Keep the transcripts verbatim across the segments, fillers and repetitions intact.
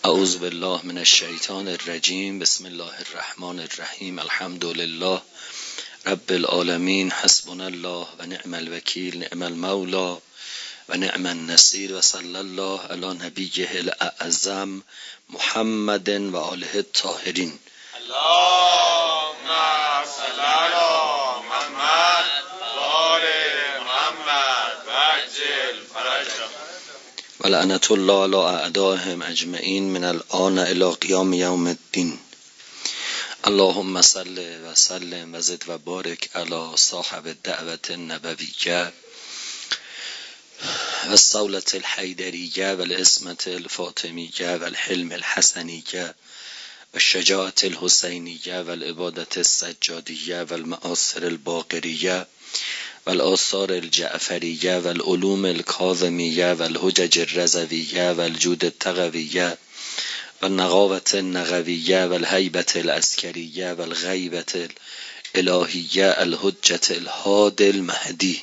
اعوذ بالله من الشیطان الرجیم. بسم الله الرحمن الرحیم. الحمد لله رب العالمین. حسبنا الله و نعم الوکیل، نعم المولا و نعم النصیر. و صلی الله علی نبیه الاعظم محمد و آله الطاهرین. اللهم صل علی محمد و آل محمد و عجل فرجهم. و لعنت الله علی اعدائهم اجمعین من الآن الی قیام یوم الدین. اللهم صل و سلم و زد و بارک علی صاحب الدعوت النبویه و الصولة الحیدریه و العصمة الفاطمیه و الحلم الحسنیه و الشجاعة الحسینیه و العبادة السجادیه و المآثر الباقریه و الآثار الجعفریه و العلوم الکاظمیه و الحجج الرضویه و الجود التقویه و النقاوة النقویه و الهیبة العسکریه و الغیبة الالهیه الحجة الهادی المهدی.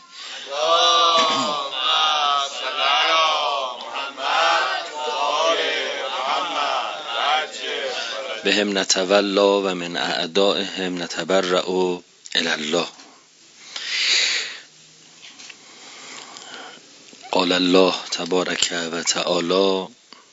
بهم نتولا و من اعدائهم نتبرأ الی الله. قال الله تبارک و تعالی: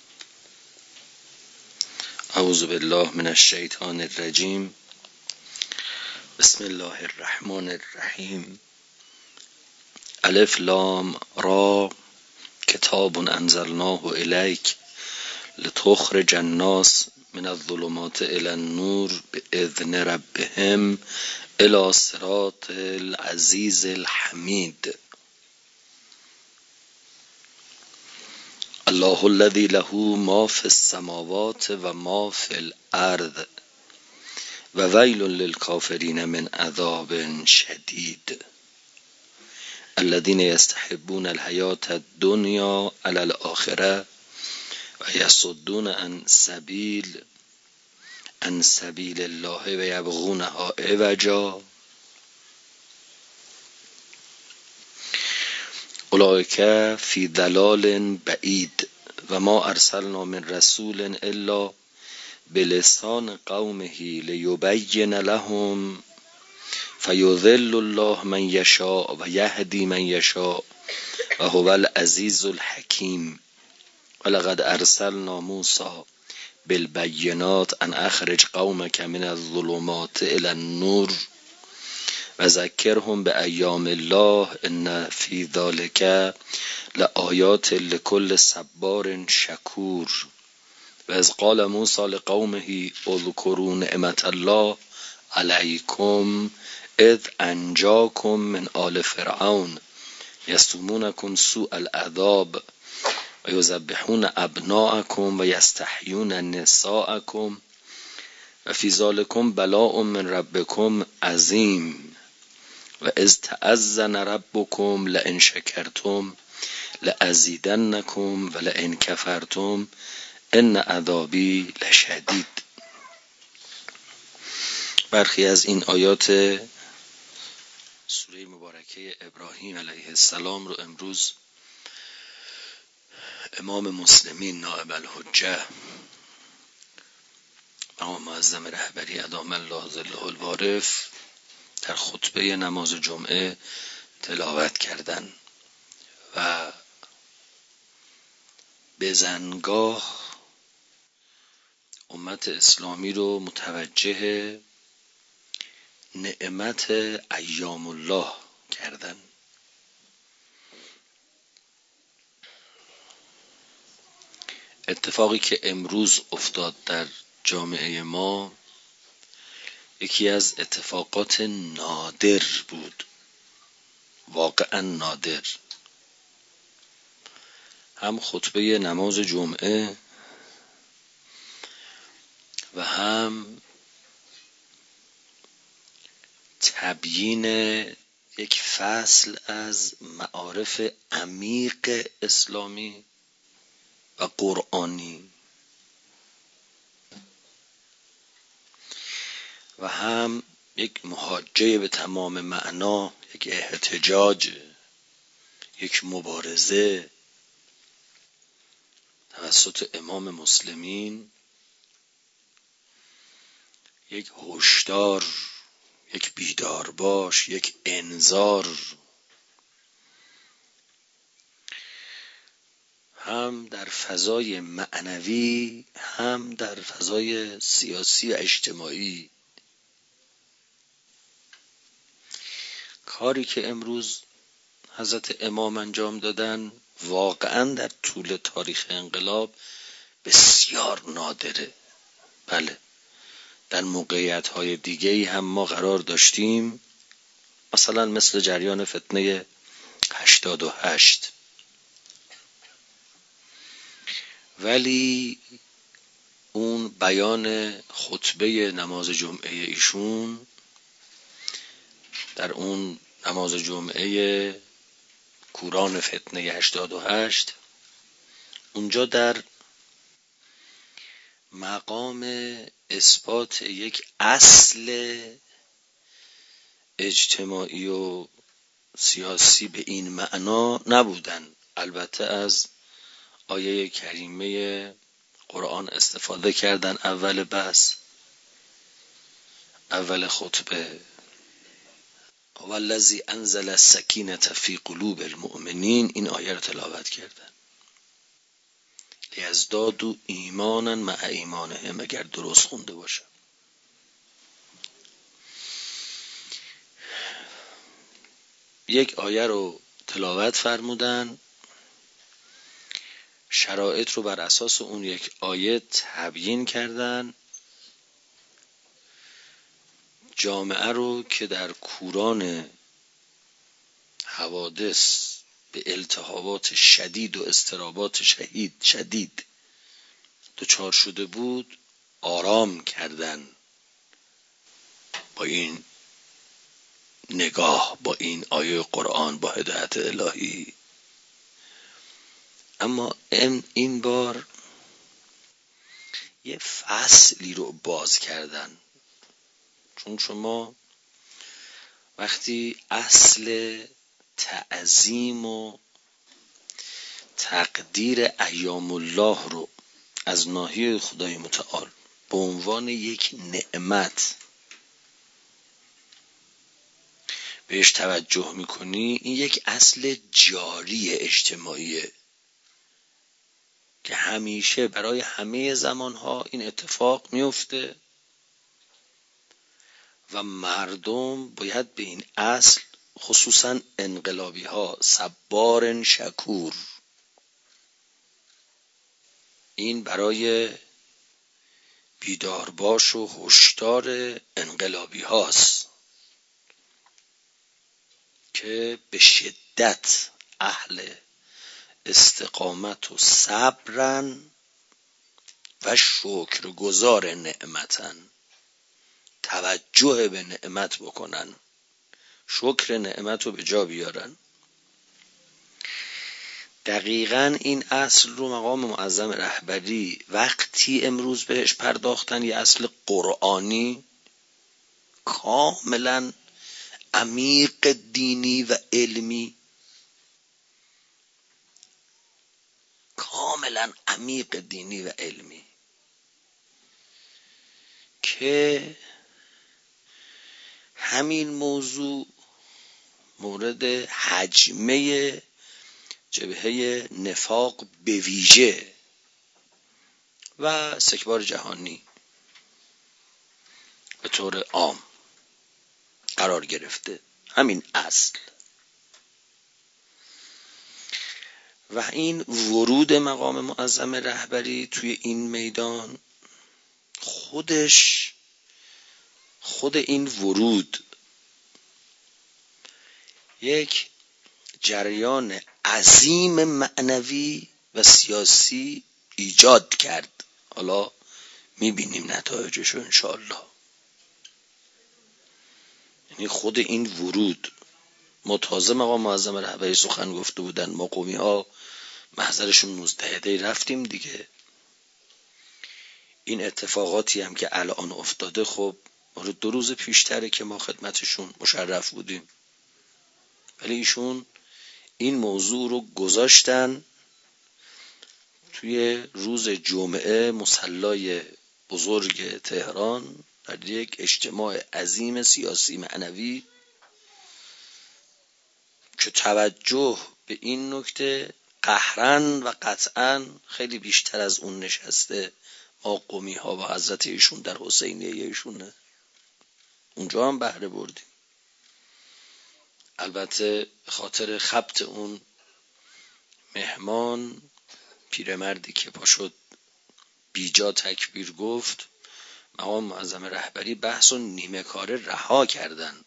اعوذ بالله من الشیطان الرجیم. بسم الله الرحمن الرحیم. الف لام را کتاب انزلناه الیک لتخرج الناس من الظلمات الی النور باذن ربهم الی صراط العزیز الحمید. الله الذی له ما فی السماوات و ما فی الارض و ویل للکافرین من عذاب شدید الذین یستحبون الحیاة الدنیا علی الاخره و یصدون عن سبیل عن سبیل الله و یبغونها عوجا اولئک فی ضلال بعید و ما ارسلنا من رسول الا بلسان قومه لیبین لهم فیضل الله من یشاء و یهدی من یشاء و هو العزیز الحکیم. ولقد ارسلنا موسی بالبینات ان اخرج قومک من الظلمات الی النور و ذکرهم بایام الله ان فی ذلک لآیات لکل صبار شکور. و اذ قال موسی لقومه اذکروا نعمت الله علیکم اذ انجاکم من آل فرعون یسومونکم سوء العذاب و یذبحون ابناءکم و یستحیون نساءکم و فی ذلکم بلاء من ربکم عظیم. و اذ تأذن ربکم لئن شکرتم لأزیدنکم و لئن کفرتم ان عذابی لشدید. برخی از این آیات سوره مبارکه ابراهیم علیه السلام رو امروز امام مسلمین نائب الحجه امام معظم رهبری ادام الله ظله الوارف در خطبه نماز جمعه تلاوت کردن و به زنگاه امت اسلامی رو متوجه نعمت ایام الله کردن. اتفاقی که امروز افتاد در جامعه ما یکی از اتفاقات نادر بود، واقعا نادر. هم خطبه نماز جمعه و هم تبیین یک فصل از معارف عمیق اسلامی و قرآنی و هم یک محاجه به تمام معنا، یک احتجاج، یک مبارزه توسط امام مسلمین یک هشدار، یک بیدار باش، یک انذار هم در فضای معنوی هم در فضای سیاسی و اجتماعی. کاری که امروز حضرت امام انجام دادن واقعا در طول تاریخ انقلاب بسیار نادره. بله، در موقعیت‌های دیگه‌ای هم ما قرار داشتیم، مثلا مثل جریان فتنه هشتاد و هشت، ولی اون بیان خطبه نماز جمعه ایشون در اون نماز جمعه کوران فتنه هشتاد و هشت، اونجا در مقام اثبات یک اصل اجتماعی و سیاسی به این معنا نبودن. البته از آیه کریمه قرآن استفاده کردن اول بحث، اول خطبه، والذی انزل السکینة فی قلوب المؤمنین، این آیه رو تلاوت کردن. لیزدادوا ایمانا مع ایمانهم، اگر درست خونده باشم. یک آیه رو تلاوت فرمودن، شرایط رو بر اساس اون یک آیه تبیین کردن، جامعه رو که در کوران حوادث به التهابات شدید و اضطرابات شدید شدید دچار شده بود آرام کردن با این نگاه، با این آیه قرآن، با هدایت الهی. اما این بار یه فصلی رو باز کردن، چون شما وقتی اصل تعظیم و تقدیر ایام الله رو از ناحیه خدای متعال به عنوان یک نعمت بهش توجه میکنی، این یک اصل جاری اجتماعیه که همیشه برای همه زمانها این اتفاق میفته و مردم باید به این اصل، خصوصا انقلابی ها، صبار شکور، این برای بیدارباش و هشدار انقلابی هاست که به شدت اهل استقامت و صبرن و شکرگزار نعمتن. توجه به نعمت بکنن، شکر نعمت رو به جا بیارن. دقیقاً این اصل رو مقام معظم رهبری وقتی امروز بهش پرداختن، یه اصل قرآنی کاملاً عمیق دینی و علمی، کاملاً عمیق دینی و علمی که همین موضوع مورد حجمه جبهه نفاق به ویژه و استکبار جهانی به طور عام قرار گرفته. همین اصل و این ورود مقام معظم رهبری توی این میدان، خودش خود این ورود یک جریان عظیم معنوی و سیاسی ایجاد کرد. حالا میبینیم نتایجشو انشاءالله. یعنی خود این ورود، متازه مقام معظم رهبری سخن گفته بودن، ما قومی ها محضرشون مزدهده رفتیم دیگه. این اتفاقاتی هم که الان افتاده، خب دو روز پیشتره که ما خدمتشون مشرف بودیم، ولی ایشون این موضوع رو گذاشتن توی روز جمعه مصلای بزرگ تهران در یک اجتماع عظیم سیاسی معنوی که توجه به این نکته قهرن و قطعا خیلی بیشتر از اون نشسته ما قمی ها و حضرت ایشون در حسینیه ایشونه، اونجا هم بهره بردیم. البته خاطر خبط اون مهمان پیرمردی که پاشد بیجا تکبیر گفت، مقام معظم رهبری بحث و نیمه کاره رها کردن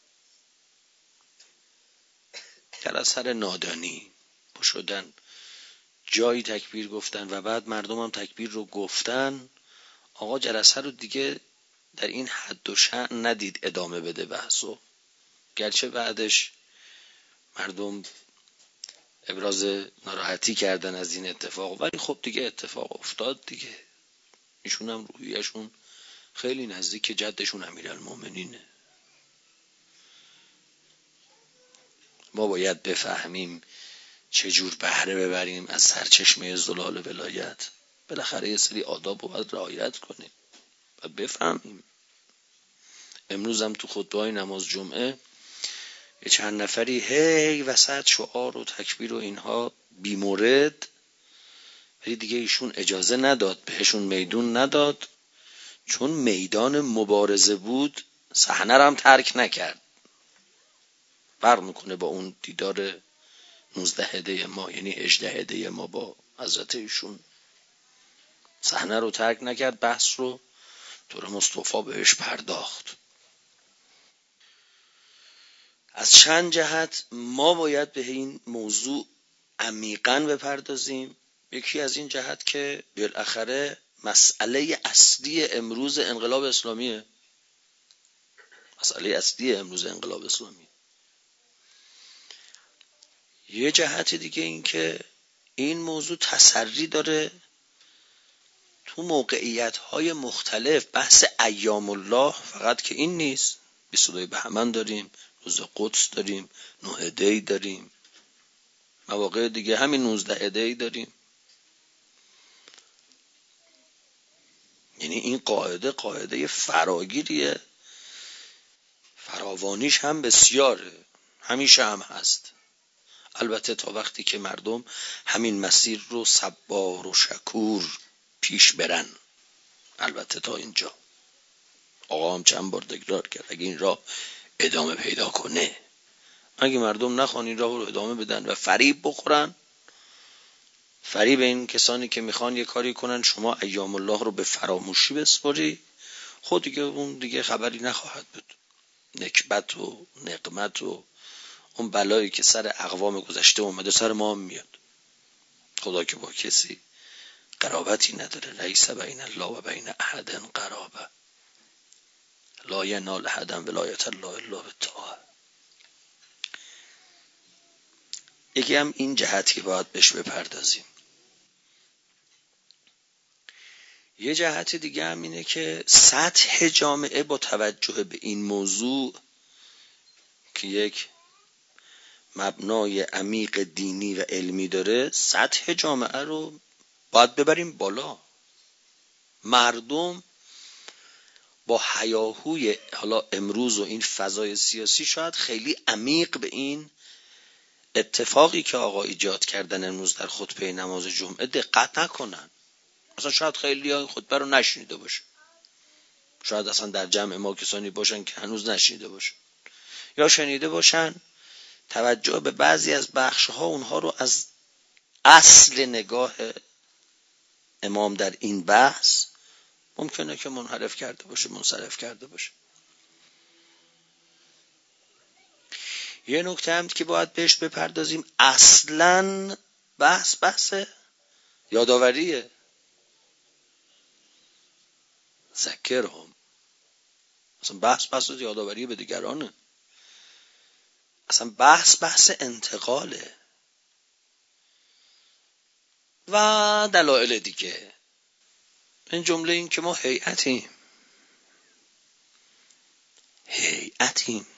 در اثر نادانی، پاشدن جایی تکبیر گفتن و بعد مردم هم تکبیر رو گفتن. آقا جلسه رو دیگه در این حد و شأن ندید ادامه بده بحثو، گرچه بعدش مردم ابراز ناراحتی کردن از این اتفاق، ولی خب دیگه اتفاق افتاد دیگه. ایشون هم روحیشون خیلی نزدیک جدشون امیرالمومنینه. ما باید بفهمیم چجور بهره ببریم از سرچشمه زلال ولایت. بالاخره یه سری آداب رو باید رعایت کنیم و بفهمیم. امروز هم تو خطبه‌های نماز جمعه یه چند نفری هی وسط شعار و تکبیر و اینها بی مورد، ولی دیگه ایشون اجازه نداد، بهشون میدون نداد، چون میدان مبارزه بود صحنه رو هم ترک نکرد. فرق میکنه با اون دیدار نوزده هده ما، یعنی هجده هده ما با حضرت ایشون. صحنه رو ترک نکرد، بحث رو طور مصطفی بهش پرداخت. از چند جهت ما باید به این موضوع عمیقاً بپردازیم. یکی از این جهت که بالاخره مسئله اصلی امروز انقلاب اسلامیه، مسئله اصلی امروز انقلاب اسلامی. یه جهت دیگه این که این موضوع تسری داره تو موقعیت‌های مختلف. بحث ایام الله فقط که این نیست، بیست و دو بهمن داریم، روز قدس داریم، نه دی داریم، مواقع دیگه همین نوزده دی داریم. یعنی این قاعده قاعده فراگیریه، فراوانیش هم بسیاره، همیشه هم هست. البته تا وقتی که مردم همین مسیر رو صبار و شکور پیش برن. البته تا اینجا آقا هم چند بار تکرار کرد اگه این راه ادامه پیدا کنه، اگه مردم نخوان این راه رو ادامه بدن و فریب بخورن، فریب این کسانی که میخوان یه کاری کنن شما ایام الله رو به فراموشی بسپاری، خود دیگه اون دیگه خبری نخواهد بود. نکبت و نقمت و اون بلایی که سر اقوام گذشته اومده سر ما هم میاد. خدا که با کسی قرابتی نداره. لیس بین الله و بین احد قرابه لا ینال احد ولایت الله الا بالطاعه. یکی هم این جهتی باید بهش بپردازیم. یه جهت دیگه هم اینه که سطح جامعه با توجه به این موضوع که یک مبنای عمیق دینی و علمی داره، سطح جامعه رو باید ببریم بالا. مردم با هیاهوی حالا امروز و این فضای سیاسی شاید خیلی عمیق به این اتفاقی که آقا ایجاد کردن امروز در خطبه نماز جمعه دقت نکنن. مثلا شاید خیلی ها این خطبه رو نشنیده باشه، شاید اصلا در جمع ما کسانی باشن که هنوز نشنیده باشن، یا شنیده باشن توجه به بعضی از بخش‌ها اونها رو از اصل نگاه امام در این بحث ممکنه که منحرف کرده باشه، منصرف کرده باشه. یه نکته هم که باید بهش بپردازیم، اصلاً بحث بحث یاداوریه. ذکرهم، اصلا بحث بحث یاداوری به دیگرانه، اصلا بحث بحث انتقاله و دلایل دیگه. این جمله این که ما هیئتیم هیئتیم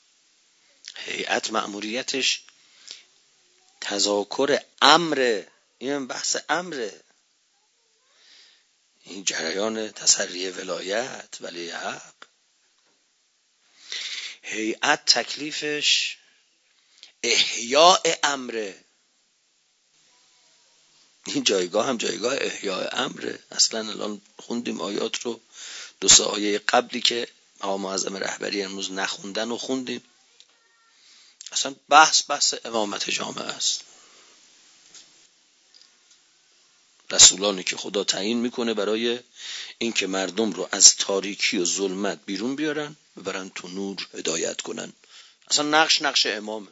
هیئت مأموریتش تذاکر امر این بحث امره، این جریان تسری ولایت ولی حق. هیئت تکلیفش احیاء امره، این جایگاه هم جایگاه احیاء امره. اصلا الان خوندیم آیات رو، دو سه آیه قبلی که مقام معظم رهبری امروز نخوندن و خوندیم. اصلا بحث بحث امامت جامعه است. رسولانی که خدا تعیین میکنه برای این که مردم رو از تاریکی و ظلمت بیرون بیارن ببرن تو نور، هدایت کنن. اصلا نقش نقش امامه.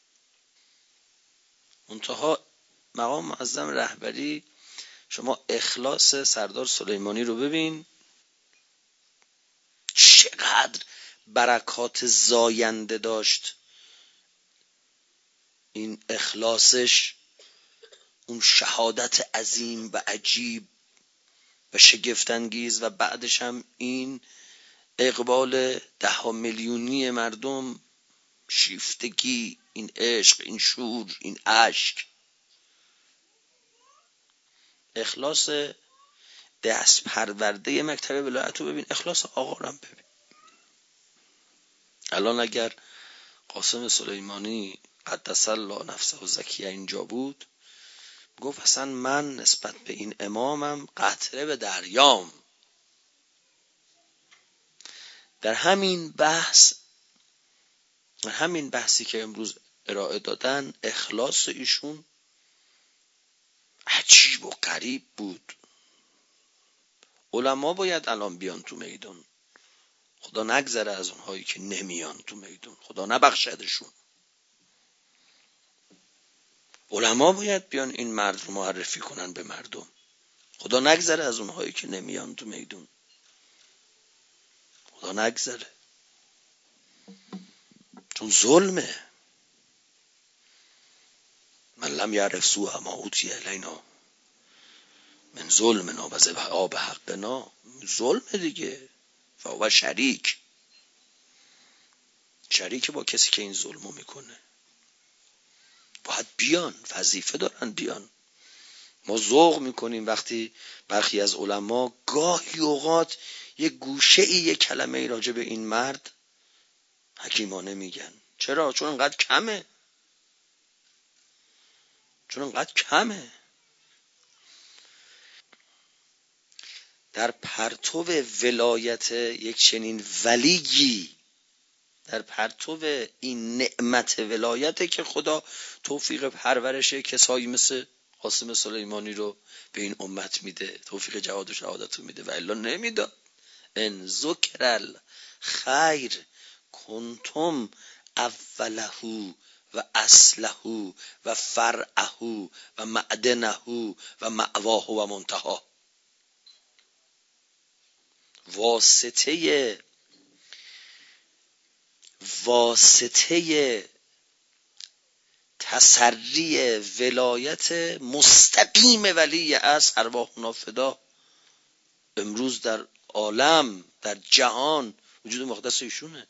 منتها مقام معظم رهبری، شما اخلاص سردار سلیمانی رو ببین، چقدر برکات زاینده داشت این اخلاصش، اون شهادت عظیم و عجیب و شگفت‌انگیز و بعدش هم این اقبال ده ها میلیونی مردم، شیفتگی، این عشق، این شور، این اشک، اخلاص دست پرورده مکتب ولایت رو ببین، اخلاص آقا رو هم ببین. الان اگر قاسم سلیمانی قدس الله نفسه و زکیه اینجا بود، گفت اصلا من نسبت به این امامم قطره به دریام. در همین بحث، در همین بحثی که امروز ارائه دادن، اخلاص ایشون عجیب و غریب بود. علما باید الان بیان تو میدون، خدا نگذره از اونهایی که نمیان تو میدون، خدا نبخشدشون. علما باید بیان این مرد رو معرفی کنن به مردم، خدا نگذره از اونهایی که نمیان تو میدون، خدا نگذره. چون ظلمه. من لم یعرف سوء ما اوتی الینا من ظلمنا و ذبح حقنا، ظلمه دیگه. و شریک شریک با کسی که این ظلمو میکنه. باید بیان، وظیفه دارن بیان. ما ذوق میکنیم وقتی برخی از علما گاهی اوقات یه گوشه ای یه کلمه ای راجع به این مرد حکیمانه میگن. چرا؟ چون انقدر کمه، چون انقدر کمه. در پرتو ولایت یک چنین ولیی، در پرتو این نعمت ولایته که خدا توفیق پرورش کسایی مثل قاسم سلیمانی رو به این امت میده، توفیق جهاد و شهادت رو میده، و الا نمیداد. ان ذکر الخیر کنتم اوله و اصله و فرعه و معدنه و مأواه و منتها. واسطه واسطه تسری ولایت مستقیم ولی از ارواحنا فدا امروز در عالم، در جهان وجود مقدس ایشونه.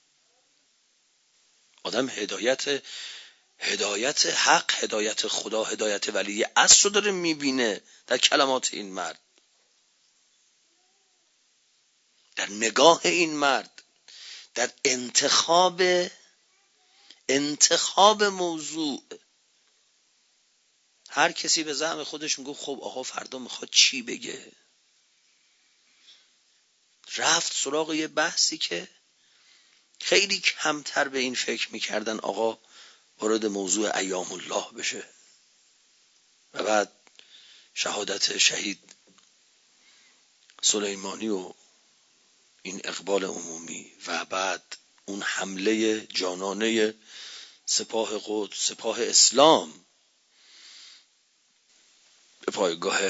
آدم هدایت هدایت حق، هدایت خدا، هدایت ولی اصل رو داره میبینه در کلمات این مرد، در نگاه این مرد، در انتخاب انتخاب موضوع. هر کسی به زعم خودش میگه خب آقا فردا میخواد چی بگه، رفت سراغ یه بحثی که خیلی کمتر به این فکر میکردن آقا وارد موضوع ایام الله بشه. و بعد شهادت شهید سلیمانی و این اقبال عمومی و بعد اون حمله جانانه سپاه قدس، سپاه اسلام به پایگاه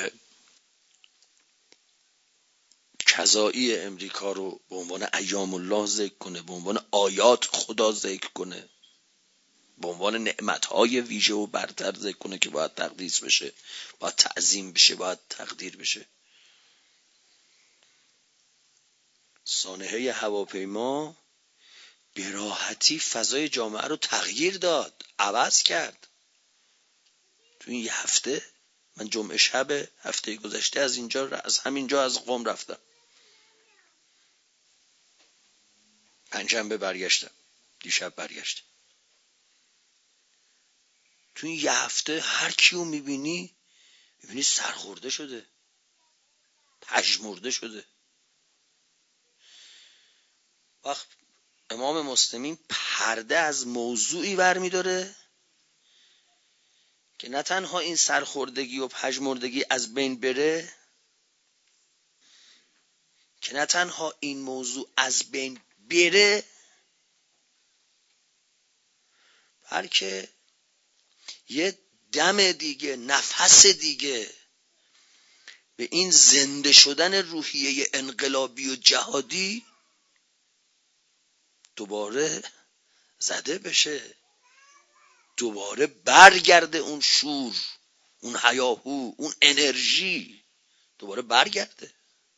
کذایی امریکا رو به عنوان ایام الله ذکر کنه، به عنوان آیات خدا ذکر کنه، به عنوان نعمتهای ویژه و برتر ذکر کنه که باید تقدیس بشه، باید تعظیم بشه، باید تقدیر بشه. سانحه هواپیما به راحتی فضای جامعه رو تغییر داد، عوض کرد تو این یه هفته. من جمعه شب هفته گذشته از اینجا از همینجا از قم رفتم، پنجشنبه برگشتم، دیشب برگشتم. تو این یه هفته هر کیو میبینی میبینی سرخورده شده، پژمرده شده. وقت امام مسلمین پرده از موضوعی برمی‌داره که نه تنها این سرخوردگی و پژمردگی از بین بره، که نه تنها این موضوع از بین بره، بلکه یه دم دیگه، نفس دیگه به این زنده شدن روحیه انقلابی و جهادی دوباره زده بشه، دوباره برگرده اون شور، اون هیاهو، اون انرژی دوباره برگرده.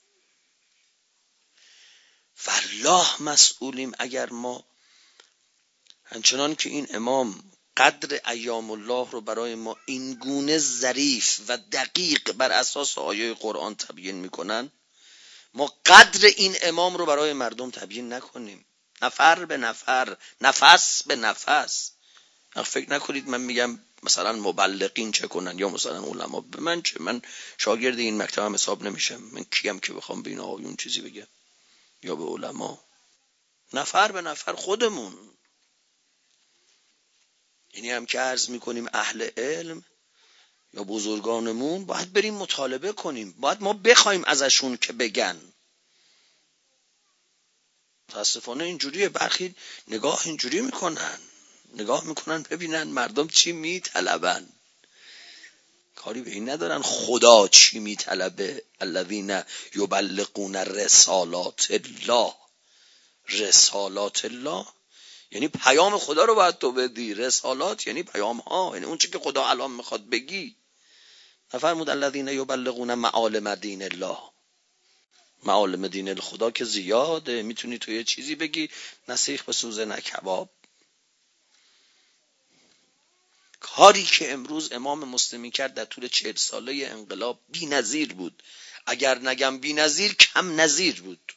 والله مسئولیم اگر ما همچنان که این امام قدر ایام الله رو برای ما این گونه ظریف و دقیق بر اساس آیه قرآن تبیین میکنن، ما قدر این امام رو برای مردم تبیین نکنیم، نفر به نفر، نفس به نفس. فکر نکنید من میگم مثلا مبلغین چه کنن یا مثلا علما. به من چه؟ من شاگرد این مکتب هم حساب نمیشم. من کیم که بخوام به این آقایون چیزی بگم یا به علما؟ نفر به نفر خودمون. یعنی هم که عرض میکنیم اهل علم یا بزرگانمون باید بریم مطالبه کنیم، باید ما بخوایم ازشون که بگن. متاسفانه اینجوریه، برخی نگاه اینجوری میکنن، نگاه میکنن ببینن مردم چی میطلبن، کاری به این ندارن خدا چی میطلبه. الذین یبلغون رسالات الله. رسالات الله یعنی پیام خدا رو باید تو بدی، رسالات یعنی پیام ها، یعنی اون چی که خدا الان میخواد بگی. نفرمود الذین یبلغون معالم دین الله. معالم دین خدا که زیاده، میتونی تو یه چیزی بگی نسیخ به سوزه نه کباب. کاری که امروز امام مسلمی کرد در طول چهل ساله انقلاب بی نظیر بود، اگر نگم بی نظیر کم نظیر بود.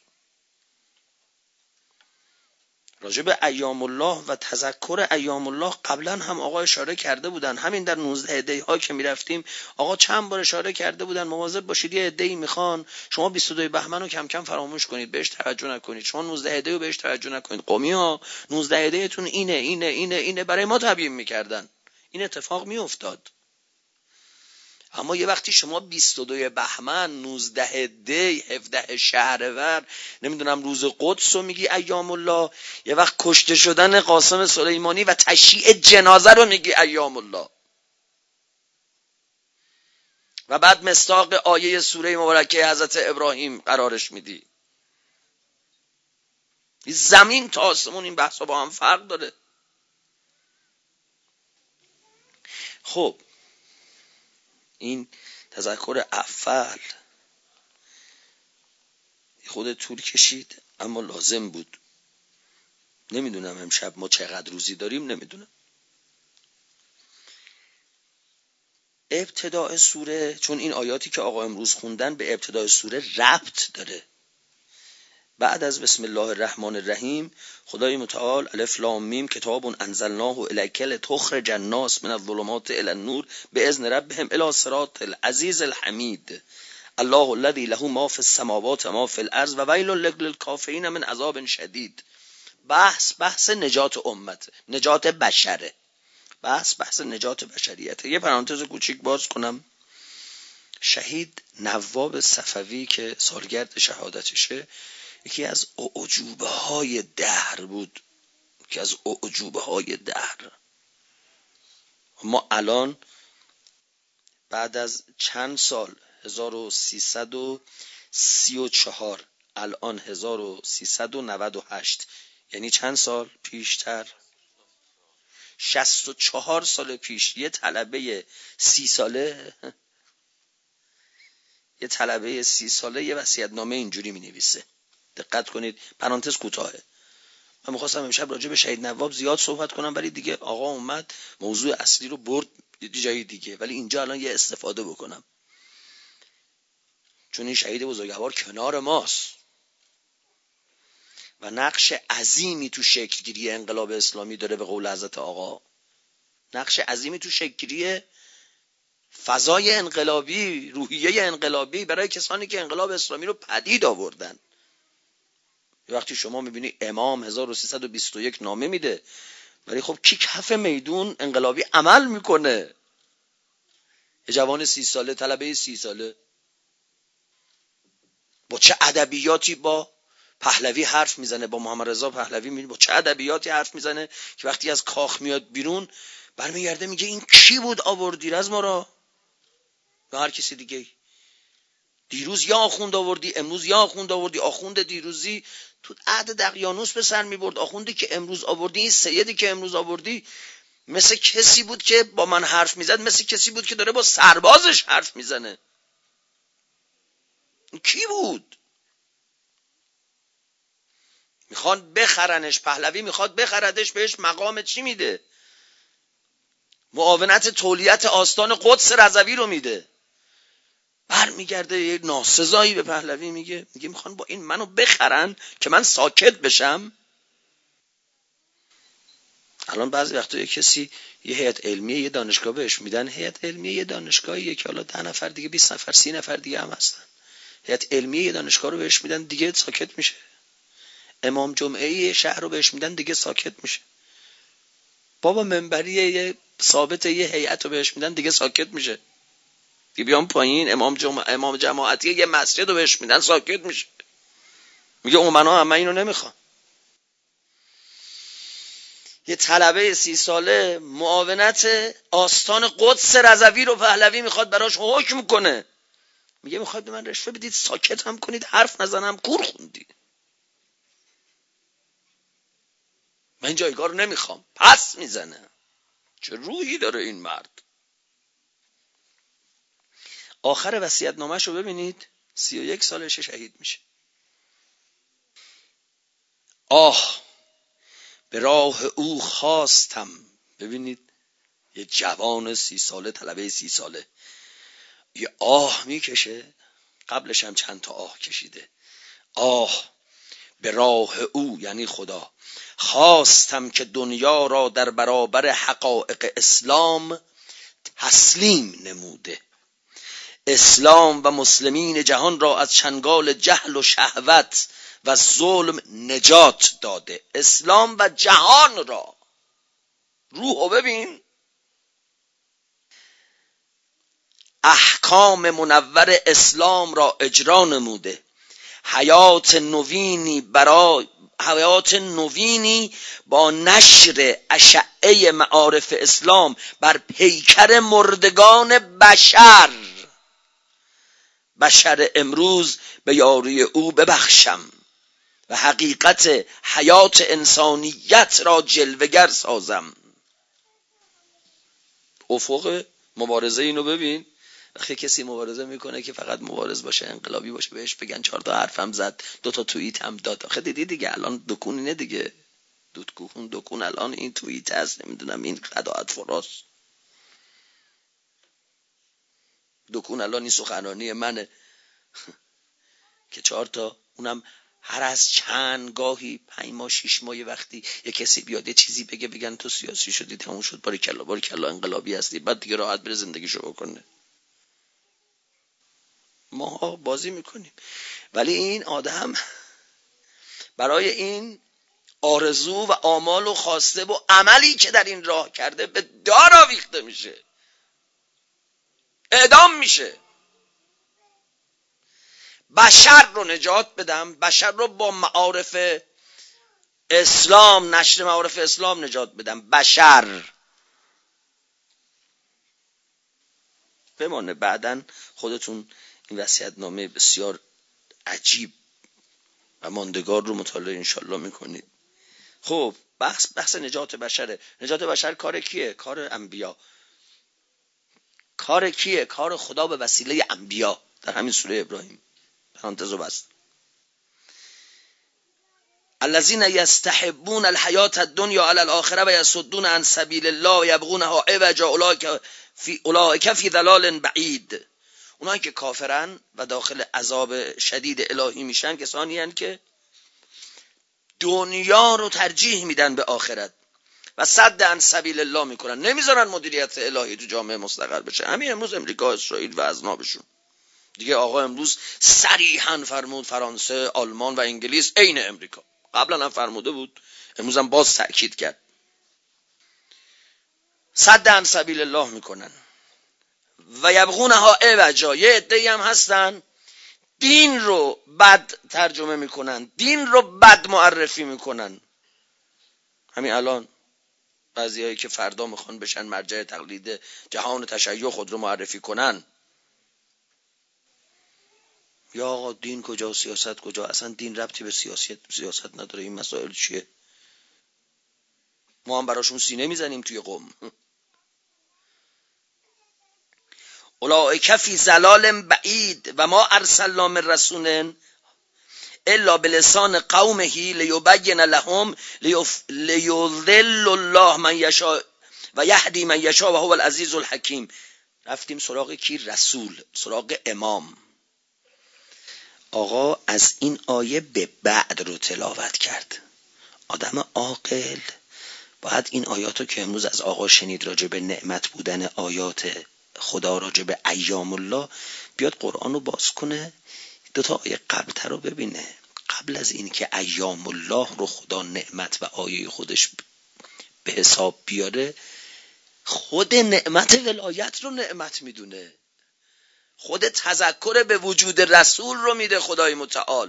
راجع به ایام الله و تذکر ایام الله قبلا هم آقا اشاره کرده بودن. همین در نوزده دی ها که میرفتیم آقا چند بار اشاره کرده بودن مواظب باشید یه عده‌ای میخوان شما بیست و دو بهمن رو کم کم فراموش کنید، بهش توجه نکنید، شما نوزده دی رو بهش توجه نکنید. قمی ها نوزده دیتون اینه اینه اینه اینه برای ما تبیین میکردن، این اتفاق میافتاد. اما یه وقتی شما بیست و دو بهمن، نوزده دی، هفده شهریور، نمیدونم روز قدس رو میگی ایام الله، یه وقت کشته شدن قاسم سلیمانی و تشییع جنازه رو میگی ایام الله، و بعد مصداق آیه سوره مبارکه حضرت ابراهیم قرارش میدی. زمین تا آسمون این بحثا با هم فرق داره. خب این تذکر اول خود طول کشید اما لازم بود. نمیدونم امشب ما چقدر روزی داریم، نمیدونم. ابتداء سوره، چون این آیاتی که آقا امروز خوندن به ابتداء سوره ربط داره. بعد از بسم الله الرحمن الرحیم خدای متعال الف لام میم کتاب انزلناه الیک لتخرج الناس من الظلمات الی النور باذن ربهم الی صراط العزیز الحمید الله الذی له ما فی السماوات و ما فی الارض و ویل للکافرین من عذاب شدید. بحث بحث نجات امت، نجات بشره، بحث بحث نجات بشریت. یه پرانتز کوچیک باز کنم. شهید نواب صفوی که سالگرد شهادتشه یکی از اعجوبه های دهر بود، یکی از اعجوبه های دهر. ما الان بعد از چند سال هزار و سیصد و سی و چهار الان هزار و سیصد و نود و هشت، یعنی چند سال پیشتر، شصت و چهار سال پیش یه طلبه سی ساله یه طلبه سی ساله یه وصیت‌نامه اینجوری می نویسه. دقت کنید، پرانتز کوتاهه. من میخواستم امشب راجع به شهید نواب زیاد صحبت کنم، ولی دیگه آقا اومد موضوع اصلی رو برد جای دیگه، ولی اینجا الان یه استفاده بکنم، چون این شهید بزرگوار کنار ماست و نقش عظیمی تو شکلگیری انقلاب اسلامی داره. به قول حضرت آقا نقش عظیمی تو شکلگیری فضای انقلابی، روحیه انقلابی برای کسانی که انقلاب اسلامی رو پدید آوردن. وقتی شما میبینی امام هزار و سیصد و بیست و یک نامه میده، ولی خب کی کف میدون انقلابی عمل میکنه؟ یه جوان سی ساله، طلبه سی ساله، با چه ادبیاتی با پهلوی حرف میزنه، با محمد رضا پهلوی میبینی با چه ادبیاتی حرف میزنه که وقتی از کاخ میاد بیرون برمیگرده میگه این کی بود آوردی از ما را؟ یا هر کسی دیگه. دیروز یا آخوند آوردی، امروز یا آخوند آوردی. آخوند دیروزی تو عهد دقیانوس به سر میبرد، آخوندی که امروز آوردی، این سیدی که امروز آوردی، مثل کسی بود که با من حرف میزد، مثل کسی بود که داره با سربازش حرف میزنه. کی بود؟ میخوان بخرنش، پهلوی میخواد بخردش، بهش مقام چی میده؟ معاونت تولیت آستان قدس رضوی رو میده. برمیگرده یه ناسزایی به پهلوی میگه، میگه میخوان با این منو بخرن که من ساکت بشم. الان بعضی وقتا یه کسی یه هیئت علمیه یه دانشگاه بهش میدن، هیئت علمیه یه دانشگاهیه که حالا ده نفر دیگه، بیست نفر، سی نفر دیگه هم هستن، هیئت علمیه یه دانشگاه رو بهش میدن دیگه ساکت میشه. امام جمعه یه شهر رو بهش میدن دیگه ساکت میشه. بابا منبری یه ثابت یه هیئت رو بهش میدن دیگه ساکت میشه. دیگه بیام پایین امام جمعه، امام جماعتی یه مسجد رو بهش میدن ساکت میشه. میگه امنا هم اینو نمیخوان. یه طلبه سی ساله معاونت آستان قدس رضوی رو پهلوی میخواد براش حکم کنه، میگه میخواد به من رشوه بدید ساکت هم کنید، حرف نزنم، کور خوندی، من این جایگاه رو نمیخوام. پس میزنه. چه روحی داره این مرد. آخر وصیت‌نامه‌شو ببینید، سی و یک سالشه شهید میشه. آه به راه او خواستم. ببینید یه جوان سی ساله، طلبه سی ساله، یه آه میکشه، قبلش هم چند تا آه کشیده. آه به راه او یعنی خدا خواستم که دنیا را در برابر حقایق اسلام تسلیم نموده، اسلام و مسلمین جهان را از چنگال جهل و شهوت و ظلم نجات داده. اسلام و جهان را، روحو ببین، احکام منور اسلام را اجرا نموده، حیات نوینی برای حیات نوینی با نشر اشعه معارف اسلام بر پیکر مردگان بشر بشر امروز به یاری او ببخشم و حقیقت حیات انسانیت را جلوگر سازم. افق مبارزه اینو ببین. وقتی کسی مبارزه میکنه که فقط مبارز باشه، انقلابی باشه، بهش بگن چهار تا حرفم زد، دو تا توییت هم داد. آخه دیدی دیگه الان دکون اینه دیگه، دکون دکون الان این توییت هست، نمیدونم این قضاوت فراست، دکون الان این سخنرانی منه که چهار تا، اونم هر از چند گاهی، پنج ماه شش ماه وقتی یه کسی بیاد یه چیزی بگه بگن تو سیاسی شدی، تموم شد، باری کلا باری کلا انقلابی هستی، بعد دیگه راحت بره زندگیشو بکنه. ما بازی میکنیم. ولی این آدم برای این آرزو و آمال و خواسته و عملی که در این راه کرده به دار آویخته میشه، اعدام میشه. بشر رو نجات بدم، بشر رو با معارف اسلام، نشر معارف اسلام نجات بدم. بشر بمانه بعدن خودتون این وصیت‌نامه بسیار عجیب و ماندگار رو مطالعه انشالله میکنید. خب بحث بحث نجات بشره. نجات بشر کار کیه؟ کار انبیا. کار کیه؟ کار خدا به وسیله انبیا. در همین سوره ابراهیم پرانتزو بست. الذین یستحبون الحیات الدنیا علی الاخره و یصدون عن سبیل الله و یبغونها عوجا اولئک فی اولئک فی ضلال بعید. اونایی که کافرن و داخل عذاب شدید الهی میشن کسانی هستند که دنیا رو ترجیح میدن به آخرت و صد عن سبیل الله میکنن، نمیذارن مدیریت الهی تو جامعه مستقر بشه. همین امروز امریکا، اسرائیل و اذنابشون دیگه. آقا امروز صریحا فرمود فرانسه، آلمان و انگلیس عین امریکا. قبلا هم فرموده بود، امروز هم باز تأکید کرد. صد عن سبیل الله میکنن و یبغونها عوجا. یه عده‌ای هم هستن دین رو بد ترجمه میکنن، دین رو بد معرفی میکنن. همین الان بعضیایی که فردا میخوان بشن مرجع تقلید جهان تشیع خود رو معرفی کنن، یا آقا دین کجا و سیاست کجا؟ اصلا دین ربطی به سیاست سیاست نداره. این مسائل چیه؟ ما هم براشون سینه میزنیم توی قم. اولئک فی ضلال بعید و ما ارسلنا من رسول الا بلسان قومه لیبین لهم لیضل الله من یشاء و یهدی من یشاء و هو العزیز الحکیم. رفتیم سراغ کی؟ رسول، سراغ امام. آقا از این آیه به بعد رو تلاوت کرد. آدم عاقل باید این آیاتو که امروز از آقا شنید راجع به نعمت بودن آیات خدا، راجع به ایام الله، بیاد قرآن رو باز کنه، دو تا آیه قبلتر رو ببینه. قبل از این که ایام الله رو خدا نعمت و آیه خودش به حساب بیاره، خود نعمت ولایت رو نعمت میدونه، خود تذکر به وجود رسول رو میده خدای متعال.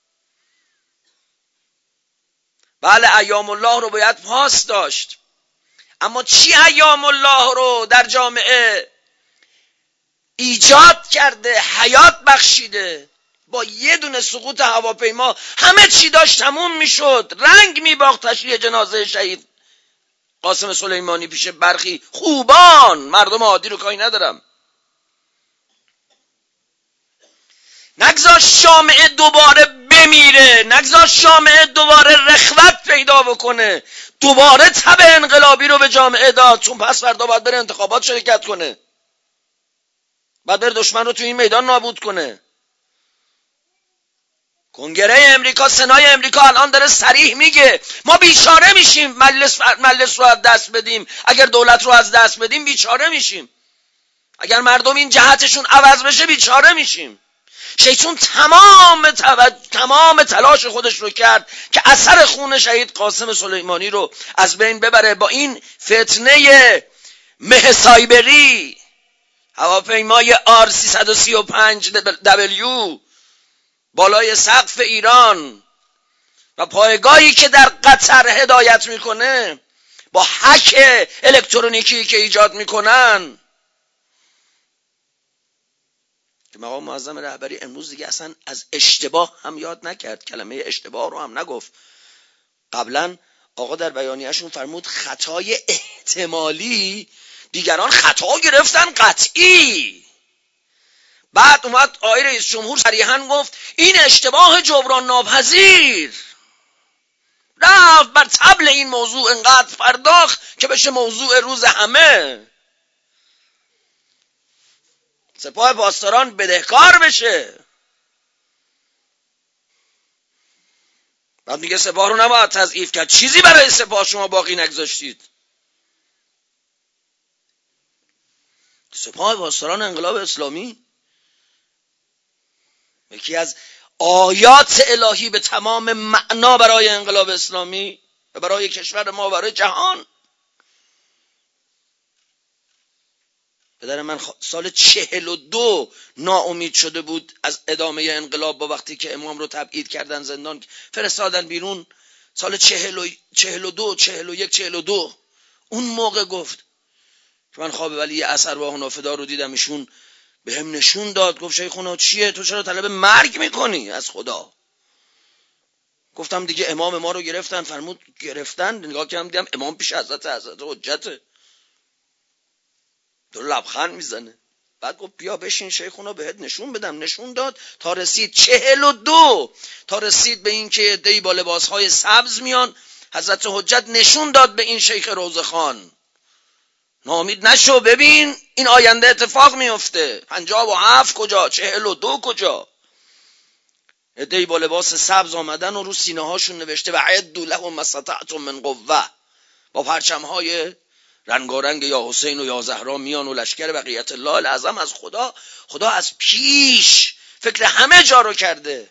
بله ایام الله رو باید پاس داشت، اما چی ایام الله رو در جامعه ایجاد کرده، حیات بخشیده؟ با یه دونه سقوط هواپیما همه چی داشت تموم میشد. رنگ میباخت تشییع جنازه شهید قاسم سلیمانی پیش برخی خوبان. مردم عادی رو کاری ندارم. نگذار جامعه دوباره بمیره، نگذار جامعه دوباره رخوت پیدا بکنه. دوباره تب انقلابی رو به جامعه داد، چون پس فردا باید بره انتخابات شرکت کنه، باید بره دشمن رو تو این میدان نابود کنه. کنگره امریکا، سنای امریکا الان داره صریح میگه ما بیچاره میشیم مجلس مجلس رو از دست بدیم. اگر دولت رو از دست بدیم بیچاره میشیم. اگر مردم این جهتشون عوض بشه بیچاره میشیم. شیطان تمام تمام تلاش خودش رو کرد که اثر خون شهید قاسم سلیمانی رو از بین ببره. با این فتنه مه سایبری، هواپیمای آر سیصد و سی و پنج دبلیو بالای سقف ایران و پایگاهی که در قطر هدایت میکنه، با هک الکترونیکی که ایجاد میکنن، که مقام معظم رهبری امروز دیگه اصلا از اشتباه هم یاد نکرد، کلمه اشتباه رو هم نگفت. قبلا آقا در بیانیه‌شون فرمود خطای احتمالی، دیگران خطا گرفتن قطعی. بعد اومد آقای رئیس جمهور صریحاً گفت این اشتباه جبران ناپذیر. رفت بر طبل این موضوع انقدر پرداخت که بشه موضوع روز همه. سپاه پاسداران بدهکار بشه. بعد میگه سپاه رو نباید تضعیف کرد. چیزی برای سپاه شما باقی نگذاشتید. سپاه پاسداران انقلاب اسلامی یکی از آیات الهی به تمام معنا برای انقلاب اسلامی و برای کشور ما، برای جهان. پدر من سال چهل و دو ناامید شده بود از ادامه انقلاب، با وقتی که امام رو تبعید کردن، زندان فرستادن بیرون. سال چهل و, چهل و دو چهل و یک چهل و دو اون موقع گفت که من خواب ولی اثر و نافدار رو دیدم، ایشون به هم نشون داد، گفت شیخونا چیه تو چرا طلب مرگ میکنی از خدا؟ گفتم دیگه امام ما رو گرفتن. فرمود گرفتن؟ نگاه کردم دیدم امام پیش حضرت حضرت حجته، تو لبخند میزنه. بعد گفت بیا بشین شیخونا بهت نشون بدم. نشون داد تا رسید چهل و دو، تا رسید به این که عده‌ای با لباسهای سبز میان. حضرت حجت نشون داد به این شیخ روضه‌خوان ناامید نشو، ببین این آینده اتفاق میفته. پنجاه و هفت کجا، چهل و دو کجا؟ عده‌ای با لباس سبز آمدن و رو سینه هاشون نوشته و عدوا لهم ما استطعتم من قوه، با پرچم‌های رنگارنگ یا حسین و یا زهرا میان و لشکر بقیت الله الاعظم از خدا. خدا از پیش فکر همه جا رو کرده.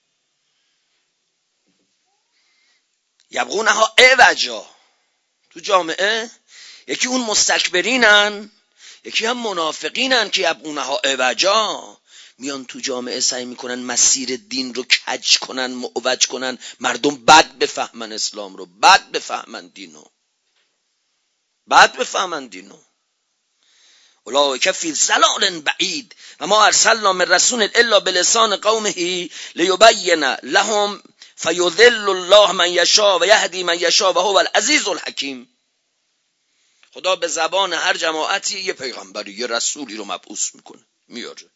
یبغونها عوجا. تو جامعه یکی اون مستکبرینن، یکی هم منافقینن که یبغونها عوجا، میان تو جامعه سعی میکنن مسیر دین رو کج کنن، معوج کنن، مردم بد بفهمن اسلام رو، بد بفهمن دینو، بد بفهمن دینو. اولئک فی ضلال بعید و ما ارسلنا من رسول الا بلسان قومه لیبین لهم فیضل الله من یشاء و یهدی من یشاء و هو العزیز الحکیم. خدا به زبان هر جماعتی یه پیغمبری، یه رسولی رو مبعوث میکنه، میاره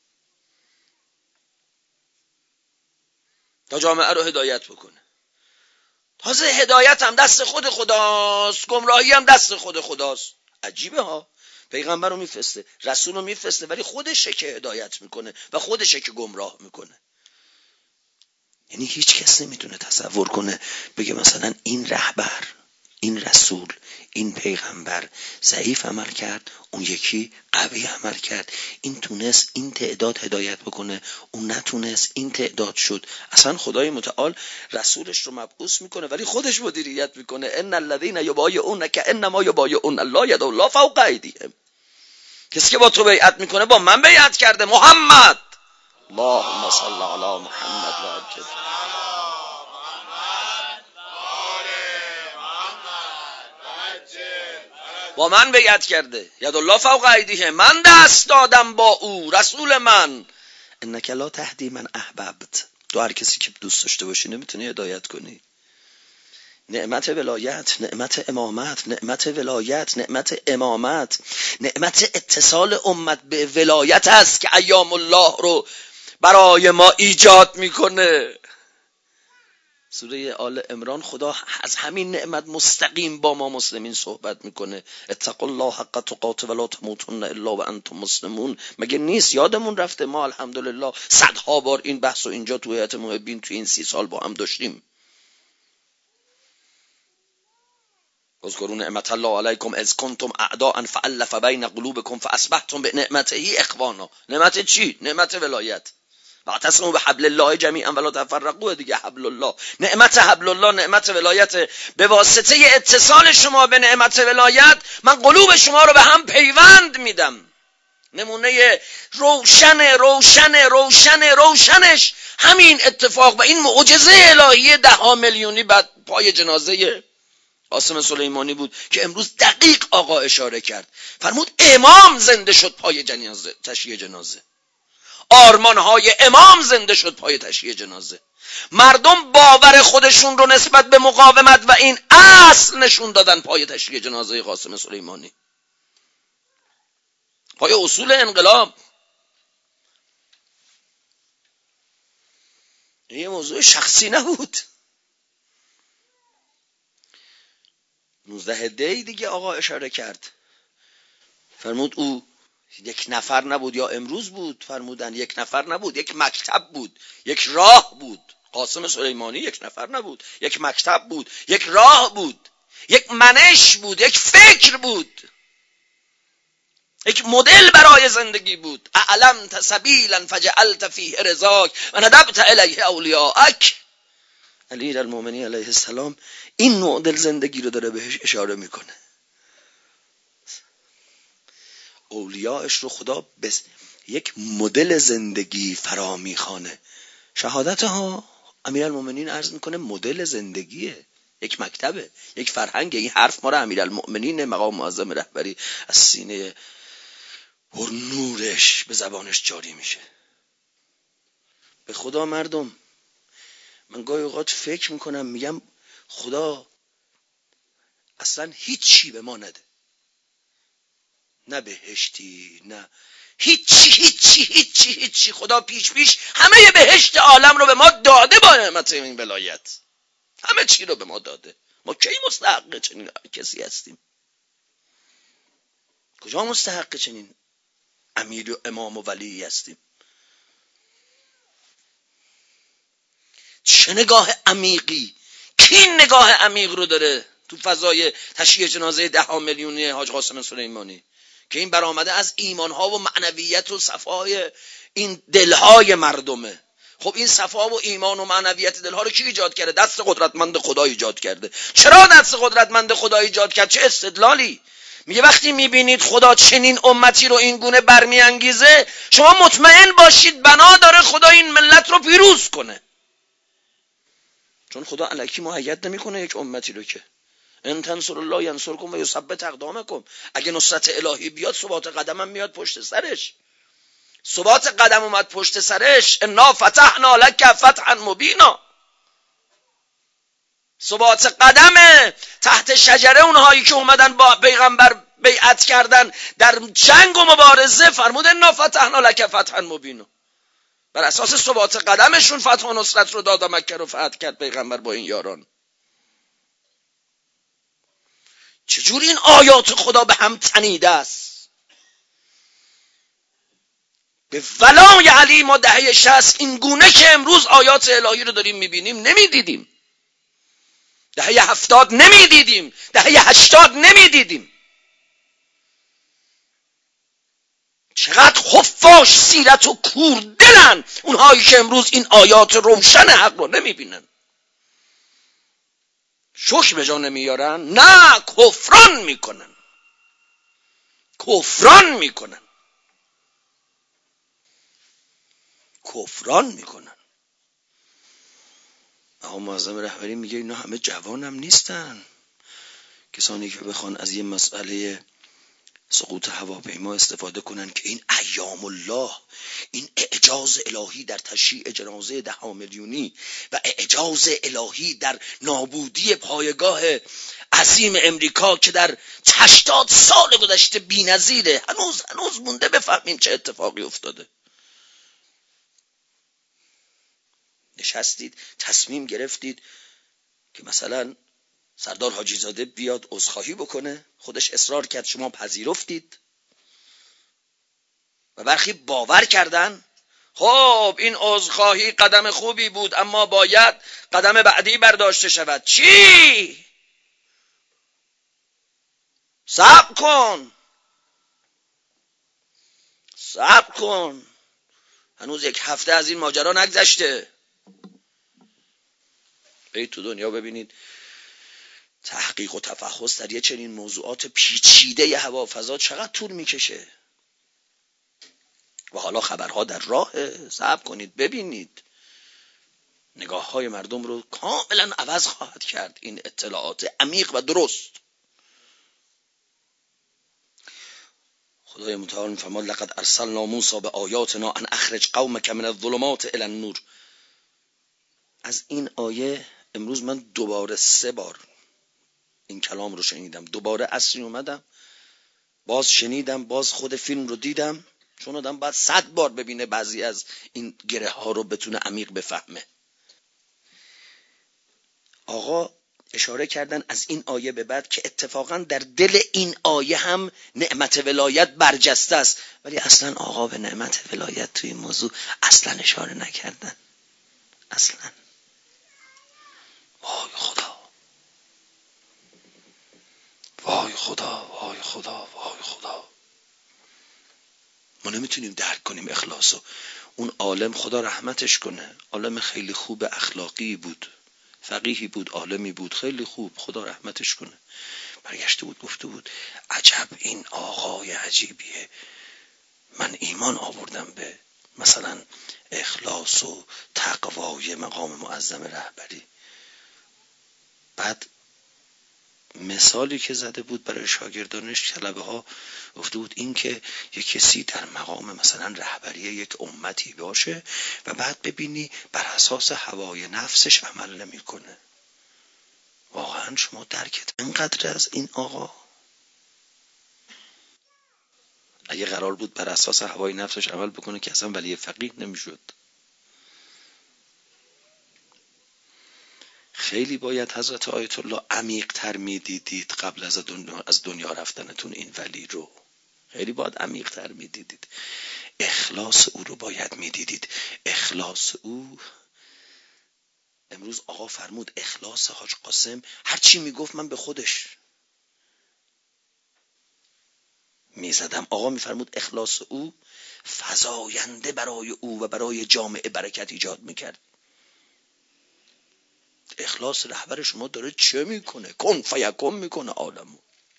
تا جامعه رو هدایت بکنه. تازه هدایت هم دست خود خداست، گمراهی هم دست خود خداست. عجیبه ها، پیغمبر رو میفرسته، رسول رو میفرسته، ولی خودشه که هدایت میکنه و خودشه که گمراه میکنه. یعنی هیچ کس نمیتونه تصور کنه بگه مثلا این رهبر، این رسول، این پیغمبر ضعیف عمل کرد، اون یکی قوی عمل کرد، این تونست این تعداد هدایت بکنه، اون نتونست این تعداد شد. اصلا خدای متعال رسولش رو مبعوث میکنه ولی خودش مدیریت میکنه. ان الذين يبايعونك انما يبايعون الله يد الله فوق ايديهم. کسی که با تو بیعت میکنه با من بیعت کرده، محمد. اللهم صل علی محمد و عجل. با من بیعت کرده، ید الله فوق ایدیه، من دست دادم با او، رسول من. انک لا تهدی من احببت، تو هر کسی که دوست داشته باشی نمیتونی هدایت کنی. نعمت ولایت، نعمت امامت، نعمت ولایت، نعمت امامت، نعمت اتصال امت به ولایت است که ایام الله رو برای ما ایجاد میکنه. سوره آل عمران خدا از همین نعمت مستقیم با ما مسلمین صحبت میکنه. اتقوا الله حق تقاته ولا تموتن الا وانتم مسلمون. مگه نیست؟ یادمون رفته ما الحمدلله صدها بار این بحث رو اینجا تو هیئت محبین تو این سی سال با هم داشتیم. اذکروا نعمت الله علیکم اذ کنتم اعداء فالف بین قلوبکم فاصبحتم بنعمته اخوانا. نعمت چی؟ نعمت ولایت. واعتصموا بحبل الله جمیعا ولا تفرقوا. دیگه حبل الله، نعمت حبل الله، نعمت ولایت. به واسطه اتصال شما به نعمت ولایت من قلوب شما رو به هم پیوند میدم. نمونه روشن روشن روشن روشنش همین اتفاق و این معجزه الهی ده ها میلیونی بعد پای جنازه قاسم سلیمانی بود که امروز دقیق آقا اشاره کرد، فرمود امام زنده شد پای جنازه، تشییع جنازه. آرمانهای امام زنده شد پای تشییع جنازه. مردم باور خودشون رو نسبت به مقاومت و این اصل نشون دادن پای تشییع جنازه قاسم سلیمانی، پای اصول انقلاب. این یه موضوع شخصی نبود. نوزده دی دیگه آقا اشاره کرد، فرمود او یک نفر نبود، یا امروز بود فرمودن یک نفر نبود، یک مکتب بود، یک راه بود. قاسم سلیمانی یک نفر نبود، یک مکتب بود، یک راه بود، یک منش بود، یک فکر بود، یک مدل برای زندگی بود. اعلمت سبیلا فجعلت فیه رضاک و ندبت الیه اولیاءک. علی المومنی علیه السلام این مدل زندگی رو داره بهش اشاره میکنه. اولیاءش رو خدا به یک مدل زندگی فرا میخوانه. شهادت ها امیرالمومنین عرض میکنه مدل زندگیه، یک مکتبه، یک فرهنگه. این حرف ما رو امیرالمومنین مقام معظم رهبری از سینه پر نورش به زبانش جاری میشه. به خدا مردم، من گاهی اوقات فکر میکنم میگم خدا اصلا هیچی به ما نده، نه بهشتی، نه هیچی هیچی هیچی هیچی. خدا پیش پیش همه بهشت عالم رو به ما داده با نعمت این ولایت، همه چی رو به ما داده. ما کی مستحق چنین کسی هستیم؟ کجا مستحق چنین امیر و امام و ولی هستیم؟ چه نگاه عمیقی، کی این نگاه عمیق رو داره تو فضای تشییع جنازه ده ها میلیونی حاج قاسم سلیمانی که این برآمده از ایمانها و معنویت و صفای این دلهای مردمه؟ خب این صفا و ایمان و معنویت دلها رو کی ایجاد کرده؟ دست قدرتمند خدا ایجاد کرده. چرا دست قدرتمند خدا ایجاد کرد؟ چه استدلالی؟ میگه وقتی میبینید خدا چنین امتی رو این گونه برمیانگیزه، شما مطمئن باشید بنا داره خدا این ملت رو پیروز کنه. چون خدا الکی مؤید نمیکنه یک امتی رو که ان تنصر الله ینصرکم و یثبت اقدامکم. اگه نصرت الهی بیاد ثبات قدمم میاد پشت سرش. ثبات قدم اومد پشت سرش، انا فتحنا لک فتحا مبینا. ثبات قدم تحت شجره اونهایی که اومدن با پیغمبر بیعت کردن در جنگ و مبارزه، فرمود انا فتحنا لک فتحا مبینا. بر اساس ثبات قدمشون فتح و نصرت رو داد و مکه رو فتح کرد پیغمبر با این یاران. چجور این آیات خدا به هم تنیده است؟ به ولای علی ما دهه شصت این گونه که امروز آیات الهی رو داریم میبینیم نمیدیدیم. دهه هفتاد نمیدیدیم، دهه هشتاد نمیدیدیم. چقدر خفاش سیرت و کوردلن اونهایی که امروز این آیات روشن حق رو نمیبینن. شکر به جا نمیارن، نه کفران میکنن، کفران میکنن، کفران میکنن. آقا معظم رهبری میگه اینا همه جوان هم نیستن، کسانی که بخوان از یه مسئله سقوط هواپیما استفاده کنن که این ایام الله، این اعجاز الهی در تشییع جنازه ده ها میلیونی و اعجاز الهی در نابودی پایگاه عظیم امریکا که در هشتاد سال گذشته بی‌نظیره، هنوز هنوز مونده بفهمیم چه اتفاقی افتاده. نشستید تصمیم گرفتید که مثلا سردار حاجی زاده بیاد عذرخواهی بکنه، خودش اصرار کرد، شما پذیرفتید و برخی باور کردن خب این عذرخواهی قدم خوبی بود اما باید قدم بعدی برداشته شود. چی؟ صبر کن صبر کن، هنوز یک هفته از این ماجرا نگذشته. برید تو دنیا ببینید تحقیق و تفحص در یه چنین موضوعات پیچیده هوافضا چقدر طول میکشه و حالا خبرها در راه. صبر کنید ببینید، نگاه های مردم رو کاملا عوض خواهد کرد این اطلاعات عمیق و درست. خدای متعال میفرماد لقد ارسلنا موسی بآیاتنا ان اخرج قومک من الظلمات الی النور. از این آیه امروز من دوباره سه بار این کلام رو شنیدم، دوباره عصری اومدم باز شنیدم، باز خود فیلم رو دیدم، چون آدم باید صد بار ببینه بعضی از این گره ها رو بتونه عمیق بفهمه. آقا اشاره کردن از این آیه به بعد که اتفاقا در دل این آیه هم نعمت ولایت برجسته است، ولی اصلا آقا به نعمت ولایت توی این موضوع اصلا اشاره نکردن. اصلا وای خدا وای خدا وای خدا وای خدا، ما نمیتونیم درک کنیم اخلاصو. اون عالم خدا رحمتش کنه، عالم خیلی خوب، اخلاقی بود، فقیهی بود، عالمی بود، خیلی خوب، خدا رحمتش کنه. برگشته بود گفته بود عجب این آقای عجیبیه، من ایمان آوردم به مثلا اخلاص و تقوای مقام معظم رهبری. بعد مثالی که زده بود برای شاگردانش طلبه ها گفته بود این که یک کسی در مقام مثلا رهبری یک امتی باشه و بعد ببینی بر اساس هوای نفسش عمل نمیکنه. واقعا شما درکت اینقدر از این آقا اگه قرار بود بر اساس هوای نفسش عمل بکنه که اصلا ولی فقیه نمیشد. خیلی باید حضرت آیت الله عمیق تر میدیدید قبل از دنیا از دنیا رفتنتون این ولی رو. خیلی باید عمیق تر میدیدید. اخلاص او رو باید میدیدید. اخلاص او، امروز آقا فرمود اخلاص حاج قاسم، هر چی میگفت من به خودش میزدم. آقا میفرمود اخلاص او فزاینده برای او و برای جامعه برکت ایجاد میکرد. اخلاص رهبر شما داره چه میکنه؟ کن فیکون میکنه عالمو.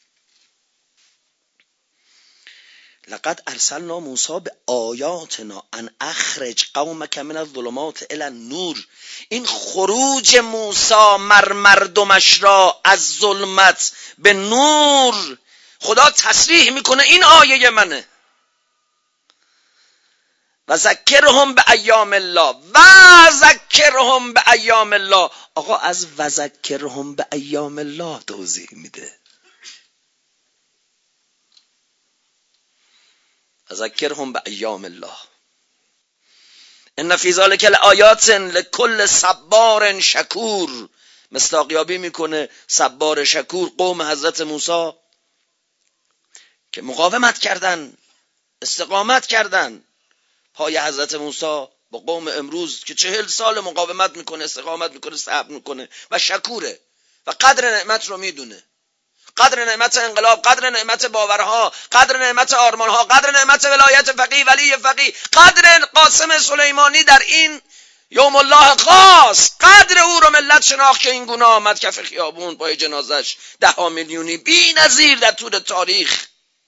لقد ارسلنا موسی به آیاتنا ان اخرج قومک من الظلمات الی النور. این خروج موسی مر مردمش را از ظلمت به نور، خدا تصریح میکنه این آیه منه. و ذکرهم به ایام الله و ذکرهم به ایام الله. آقا از و ذکرهم به ایام الله توضیح میده. و ذکرهم به ایام الله ان فی ذلک لآیات لکل صبار شکور. مصداقیابی میکنه صبار شکور قوم حضرت موسی که مقاومت کردن، استقامت کردن. پای حضرت موسی با قوم امروز که چهل سال مقاومت میکنه، استقامت میکنه، صبر میکنه و شکوره و قدر نعمت رو میدونه. قدر نعمت انقلاب، قدر نعمت باورها، قدر نعمت آرمانها، قدر نعمت ولایت فقیه، ولی فقیه، قدر قاسم سلیمانی در این یوم الله خاص، قدر او رو ملت شناخت که این گونه آمد کف خیابون پای جنازش ده ها میلیونی بی نظیر در طول تاریخ.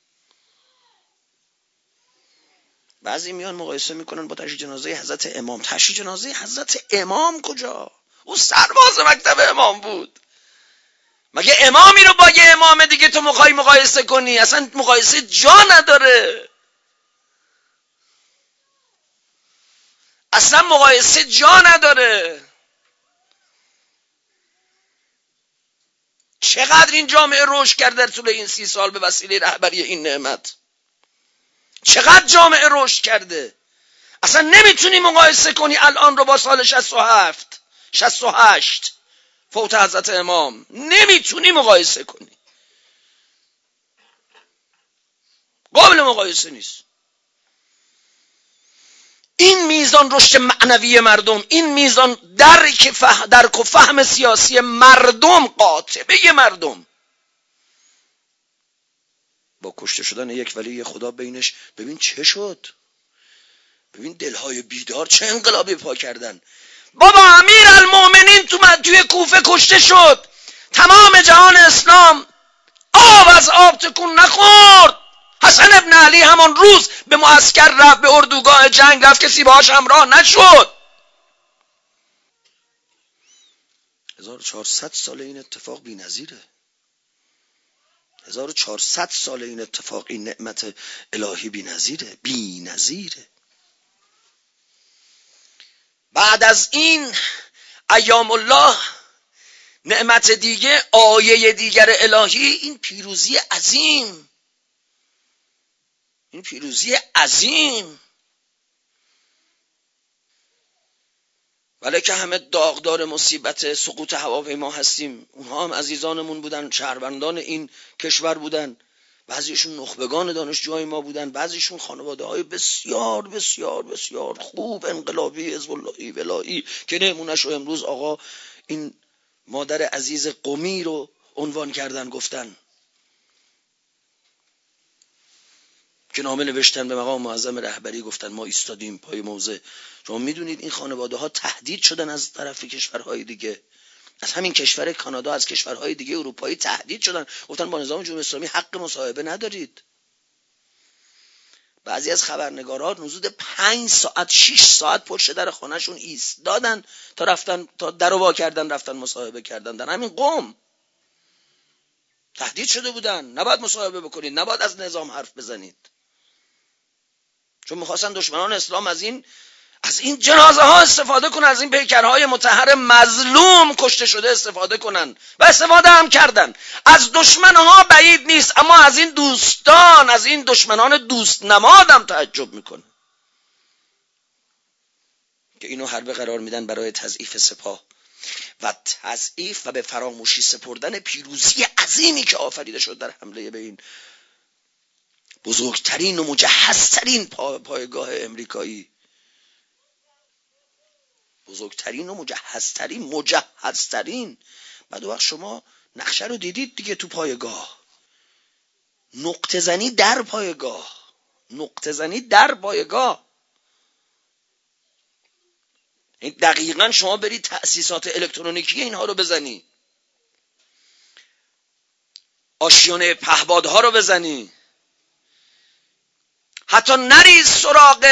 بعضی میان مقایسه میکنن با تشییع جنازه حضرت امام. تشییع جنازه حضرت امام کجا؟ او سرباز مکتب امام بود. مگه امامی رو با یه امام دیگه تو میخوای مقایسه کنی؟ اصلا مقایسه جا نداره. اصلا مقایسه جا نداره. چقدر این جامعه رشد کرد در طول این سی سال به وسیله رهبری این نعمت. چقدر جامعه رشد کرده. اصلا نمیتونی مقایسه کنی الان رو با سال شصت و هفت شصت و هشت فوت حضرت امام. نمیتونی مقایسه کنی. قابل مقایسه نیست. این میزان رشد معنوی مردم، این میزان درک فهم درک و فهم سیاسی مردم، قاطبه مردم با کشته شدن یک ولی خدا بینش. ببین چه شد، ببین دلهای بیدار چه انقلابی پا کردن. بابا امیر المومنین تو توی کوفه کشته شد، تمام جهان اسلام آب از آب تکون نخورد. حسن ابن علی همان روز به معسکر رفت، به اردوگاه جنگ رفت، کسی باهاش همراه نشد. هزار و چهارصد سال این اتفاق بی‌نظیره. هزار و چهارصد سال این اتفاق، این نعمت الهی بی‌نظیره، بی‌نظیره. بعد از این ایام الله نعمت دیگه، آیه دیگر الهی، این پیروزی عظیم، این پیروزی عظیم. ولی که همه داغدار مصیبت سقوط هواپیما هستیم. اونها هم عزیزانمون بودن، شهروندان این کشور بودن. بعضیشون نخبگان دانشجوهای ما بودن، بعضیشون خانواده های بسیار بسیار بسیار خوب، انقلابی، حزب اللهی، ولایی، که نمونه‌شو امروز آقا این مادر عزیز قمی رو عنوان کردن، گفتن که نامه نوشتن به مقام معظم رهبری، گفتن ما ایستادیم پای موضع. شما میدونید این خانواده ها تهدید شدن از طرف کشورهای دیگه، از همین کشور کانادا، از کشورهای دیگه اروپایی تهدید شدن، گفتن با نظام جمهوری اسلامی حق مصاحبه ندارید. بعضی از خبرنگارا حدود پنج ساعت شش ساعت پشت در خونهشون ایستادن تا رفتن، تا درو وا کردن رفتن مصاحبه کردن. در همین قم تهدید شده بودن، نباید مصاحبه بکنید، نباید از نظام حرف بزنید، چون میخواستن دشمنان اسلام از این از این جنازه ها استفاده کنن، از این پیکرهای مطهر مظلوم کشته شده استفاده کنن و استفاده هم کردن. از دشمن ها بعید نیست، اما از این دوستان، از این دشمنان دوست نمادم تعجب میکنه که اینو حربه قرار میدن برای تضعیف سپاه و تضعیف و به فراموشی سپردن پیروزی عظیمی که آفریده شد در حمله به این بزرگترین و مجهزترین پا پایگاه امریکایی. بزرگترین و مجهزترین مجهزترین بعد وقت شما نقشه رو دیدید دیگه، تو پایگاه نقطه زنی در پایگاه، نقطه زنی در پایگاه. دقیقاً شما برید تأسیسات الکترونیکی اینها رو بزنی، آشیانه پهپادها رو بزنی، حتی نریز سراغ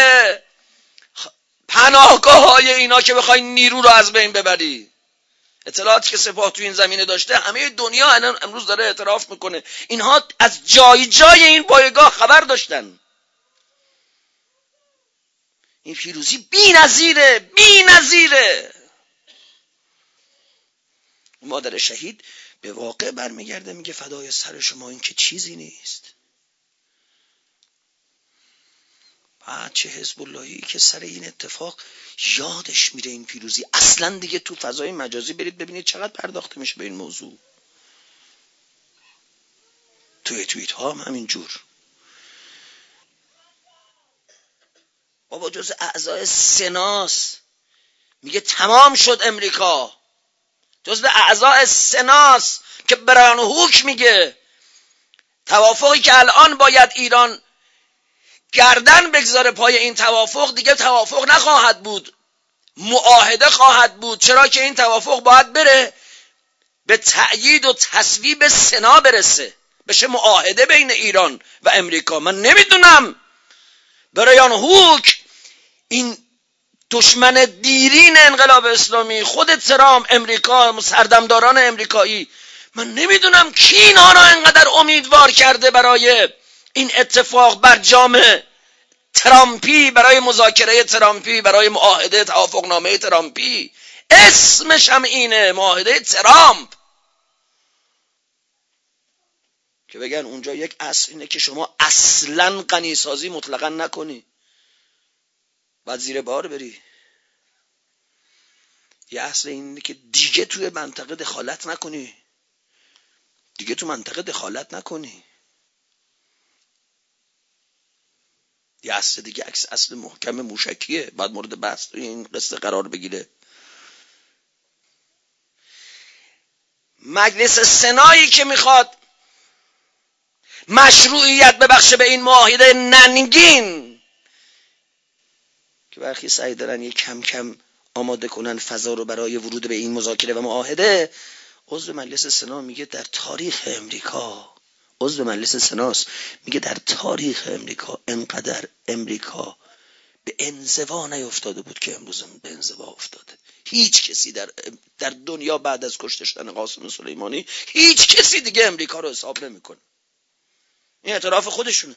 پناهگاه های اینا که بخوای نیرو رو از بین ببری. اطلاعاتی که سپاه تو این زمینه داشته همه دنیا امروز داره اعتراف میکنه، اینها از جای جای این پایگاه خبر داشتن. این پیروزی بی‌نظیره، بی‌نظیره. مادر شهید به واقع برمیگرده میگه فدای سر شما، این که چیزی نیست. بعد چه حزب اللهی که سر این اتفاق یادش میره این پیروزی. اصلا دیگه تو فضای مجازی برید ببینید چقدر پرداخته میشه به این موضوع، توی توییت ها هم همین جور. بابا جز اعضای سناس میگه تمام شد امریکا، جز اعضای سناس که برایان هوک میگه توافقی که الان باید ایران گردن بگذاره پای این توافق دیگه توافق نخواهد بود، معاهده خواهد بود. چرا که این توافق باید بره به تأیید و تصویب سنا برسه، بشه معاهده بین ایران و امریکا. من نمیدونم برایان هوک، این دشمن دیرین انقلاب اسلامی، خود ترامپ، امریکا، سردمداران امریکایی، من نمیدونم کی اینا را انقدر امیدوار کرده برای این اتفاق برجام ترامپی، برای مذاکره ترامپی، برای معاهده توافقنامه ترامپی. اسمش هم اینه، معاهده ترامپ. که بگن اونجا یک اصل اینه که شما اصلاً غنیسازی مطلقاً نکنی، بعد زیر بار بری. یه اصل اینه که دیگه توی منطقه دخالت نکنی، دیگه تو منطقه دخالت نکنی. یه اصل دیگه عکس اصل محکم موشکیه، بعد مورد بحث توی این قصه قرار بگیره. مجلس سنایی که میخواد مشروعیت ببخشه به این معاهده ننگین، که برخی سعی دارن یک کم کم آماده کنن فضا رو برای ورود به این مذاکره و معاهده، عضو مجلس سنا میگه در تاریخ امریکا، عضو مجلس سناست میگه در تاریخ امریکا انقدر امریکا به انزوا نیفتاده بود که امروز به انزوا افتاده. هیچ کسی در در دنیا بعد از کشته شدن قاسم سلیمانی هیچ کسی دیگه امریکا رو حساب نمیکنه. این اعتراف خودشونه.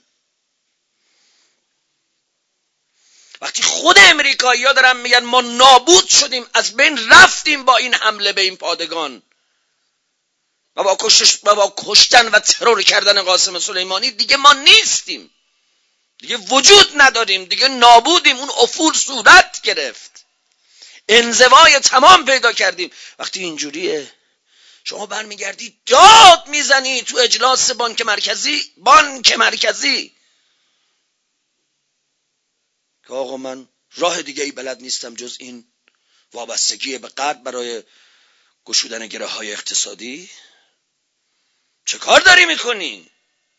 وقتی خود امریکایی‌ها دارن میگن ما نابود شدیم، از بین رفتیم با این حمله به این پادگان و با, کشش و با کشتن و ترور کردن قاسم سلیمانی، دیگه ما نیستیم، دیگه وجود نداریم، دیگه نابودیم. اون افول صورت گرفت، انزوای تمام پیدا کردیم. وقتی اینجوریه شما برمیگردی داد میزنی تو اجلاس بانک مرکزی بانک مرکزی که آقا من راه دیگه ای بلد نیستم جز این وابستگی به غرب برای گشودن گره های اقتصادی. چه کار داری میکنی؟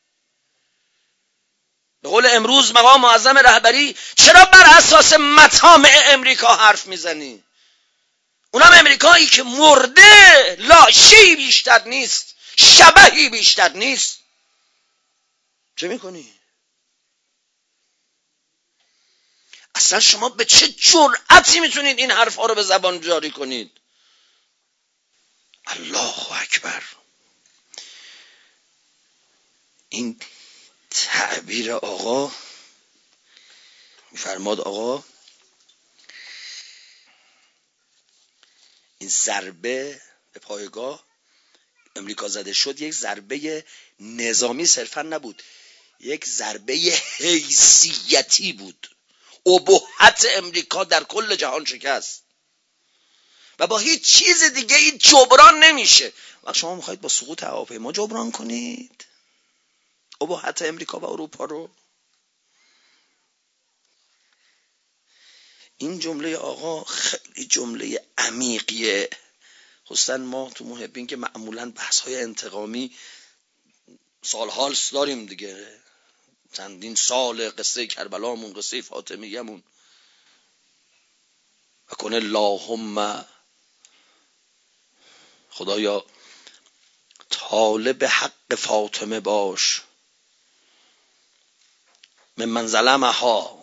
به قول امروز مقام معظم رهبری، چرا بر اساس مطامع امریکا حرف میزنی؟ اونم امریکایی که مرده، لاشی بیشتر نیست، شبحی بیشتر نیست. چه میکنی؟ اصلا شما به چه جرأتی میتونید این حرف ها رو به زبان جاری کنید؟ الله اکبر. این تعبیر آقا، میفرماد آقا این ضربه به پایگاه امریکا زده شد یک ضربه نظامی صرفا نبود، یک ضربه حیثیتی بود. ابهت امریکا در کل جهان شکست و با هیچ چیز دیگه ای جبران نمیشه. وقت شما میخواید با سقوط هواپیما جبران کنید ابهت امریکا و اروپا رو؟ این جمله آقا خیلی جمله عمیقیه. خصوصا ما تو محبین که معمولا بحث های انتقامی سال حال داریم دیگه، چندین سال قصه کربلامون، قصه فاطمیه‌مون. و کنه اللهم خدایا طالب حق فاطمه باش من من ظلمها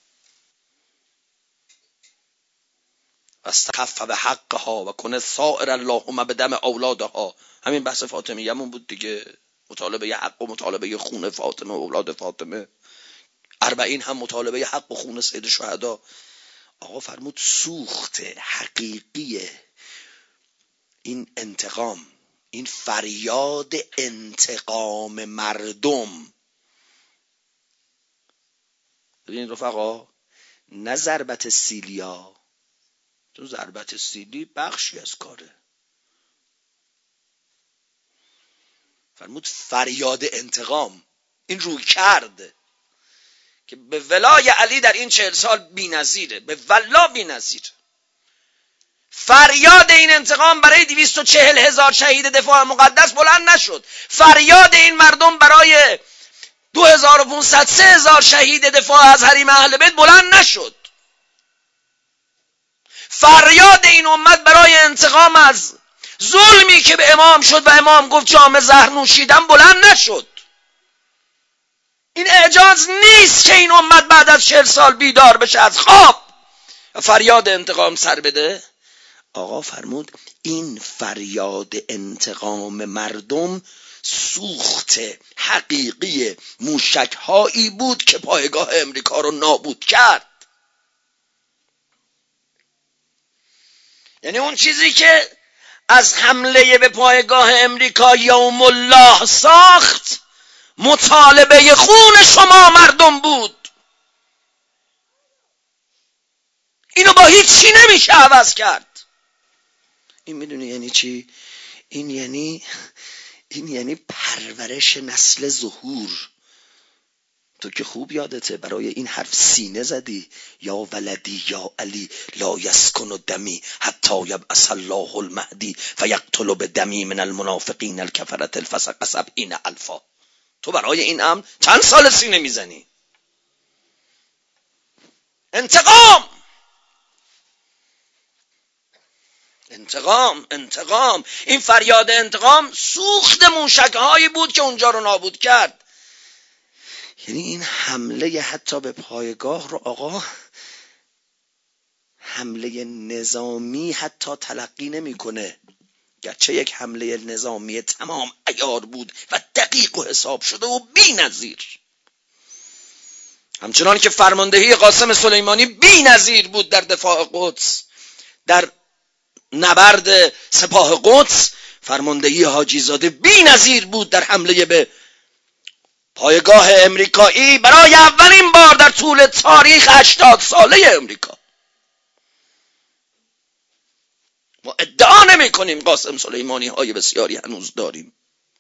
استخف به حقها و کنه سائر اللهم به دم اولادها. همین بحث فاطمیه‌مون بود دیگه، مطالبه حق و مطالبه خون فاطمه و اولاد فاطمه. اربعین هم مطالبه حق و خون سید شهدا. آقا فرمود سوخت حقیقی این انتقام، این فریاد انتقام مردم، ببین رفقا، نه ضربت سیلیا، تو ضربت سیلی بخشی از کاره. فرمود فریاد انتقام، این روی کرد که به ولای علی در این چهل سال بی نظیره، به ولا بی نظیر. فریاد این انتقام برای دویست و چهل هزار شهید دفاع مقدس بلند نشد. فریاد این مردم برای دو هزار و پانصد سه هزار شهید دفاع از حریم اهل بیت بلند نشد. فریاد این امت برای انتقام از ظلمی که به امام شد و امام گفت جام زهر نوشیدم بلند نشد. این اعجاز نیست که این امت بعد از چهل سال بیدار بشه از خواب و فریاد انتقام سر بده. آقا فرمود این فریاد انتقام مردم سوخت حقیقی موشک‌هایی بود که پایگاه امریکا رو نابود کرد. یعنی اون چیزی که از حمله به پایگاه امریکا یوم الله ساخت مطالبه خون شما مردم بود. اینو با هیچ چی نمیشه عوض کرد. این میدونی یعنی چی؟ این یعنی این یعنی پرورش نسل ظهور. تو که خوب یادته برای این حرف سینه زدی، یا ولدی یا علی لا یسکن دمی حتی یبعث الله المهدی فیقتل بدمی من المنافقین الکفرة الفسق سبعین الفا. تو برای این امر چند سال سینه میزنی؟ انتقام انتقام انتقام این فریاد انتقام سوخت موشک‌هایی بود که اونجا رو نابود کرد. یعنی این حمله حتی به پایگاه رو آقا حمله نظامی حتی تلقی نمی‌کنه، گرچه یک حمله نظامی تمام عیار بود و دقیق و حساب شده و بی‌نظیر. همچنان که فرماندهی قاسم سلیمانی بی‌نظیر بود در دفاع قدس، در نبرد سپاه قدس فرماندهی حاجی زاده بی‌نظیر بود در حمله به پایگاه امریکایی برای اولین بار در طول تاریخ هشتاد ساله امریکا. ما ادعا نمی کنیم قاسم سلیمانی های بسیاری هنوز داریم.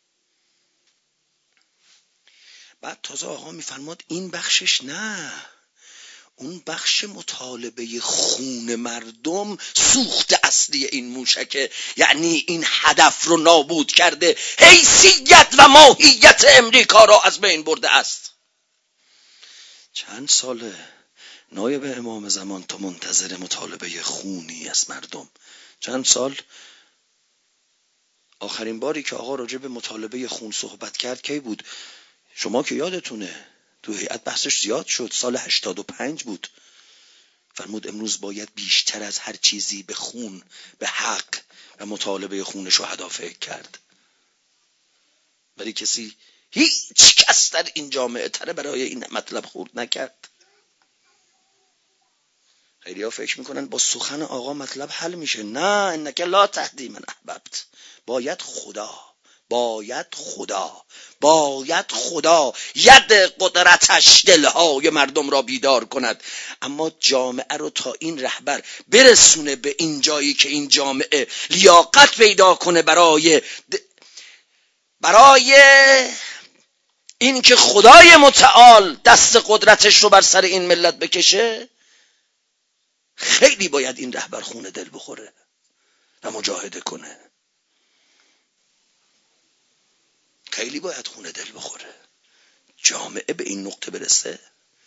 بعد تازه آقا میفرماد این بخشش نه، اون بخش مطالبه خون مردم سوخت اصلی این موشکه، یعنی این هدف رو نابود کرده، حیثیت و ماهیت امریکا را از بین برده است. چند ساله نایب امام زمان تا منتظر مطالبه خونی از مردم؟ چند سال؟ آخرین باری که آقا راجع به مطالبه خون صحبت کرد کی بود؟ شما که یادتونه تو هیئت بحثش زیاد شد، سال هشتاد و پنج بود. فرمود امروز باید بیشتر از هر چیزی به خون، به حق و مطالبه خون شهدا فکر کرد. ولی کسی، هیچ کس در این جامعه تره برای این مطلب خورد نکرد. خیلی ها فکر میکنن با سخن آقا مطلب حل میشه. نه، انک لا تهدی من احببت. باید خدا باید خدا باید خدا ید قدرتش دلهای مردم را بیدار کند. اما جامعه رو تا این رهبر برسونه به این جایی که این جامعه لیاقت پیدا کنه برای برای این که خدای متعال دست قدرتش رو بر سر این ملت بکشه، خیلی باید این رهبر خونه دل بخوره و مجاهده کنه. خیلی باید خونه دل بخوره جامعه به این نقطه برسه.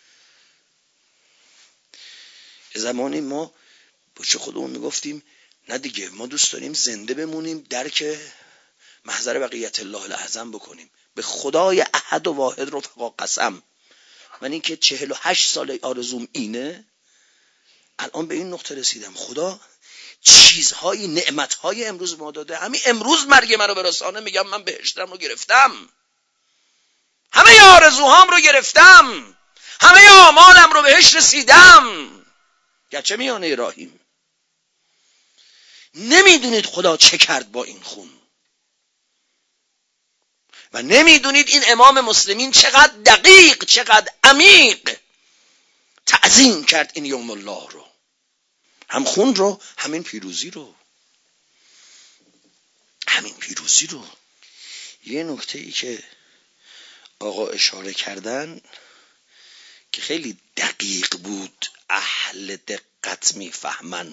یه زمانی ما با چه خودمون میگفتیم نه دیگه، ما دوست داریم زنده بمونیم درک محضر بقیت الله الاعظم بکنیم. به خدای احد و واحد رفقا قسم، من این که چهل و هشت سال آرزوم اینه، الان به این نقطه رسیدم. خدا چیزهای نعمتهای امروز ما داده. همین امروز مرگ منو برسانه میگم من بهشتم رو گرفتم، همه آرزوهام رو گرفتم، همه آمالم رو بهش رسیدم، گرچه میانه راهیم. نمیدونید خدا چه کرد با این خون و نمیدونید این امام مسلمین چقدر دقیق چقدر عمیق تعظیم کرد این یوم الله رو، هم خون رو همین پیروزی رو همین پیروزی رو. یه نکته ای که آقا اشاره کردن که خیلی دقیق بود، اهل دقت میفهمن.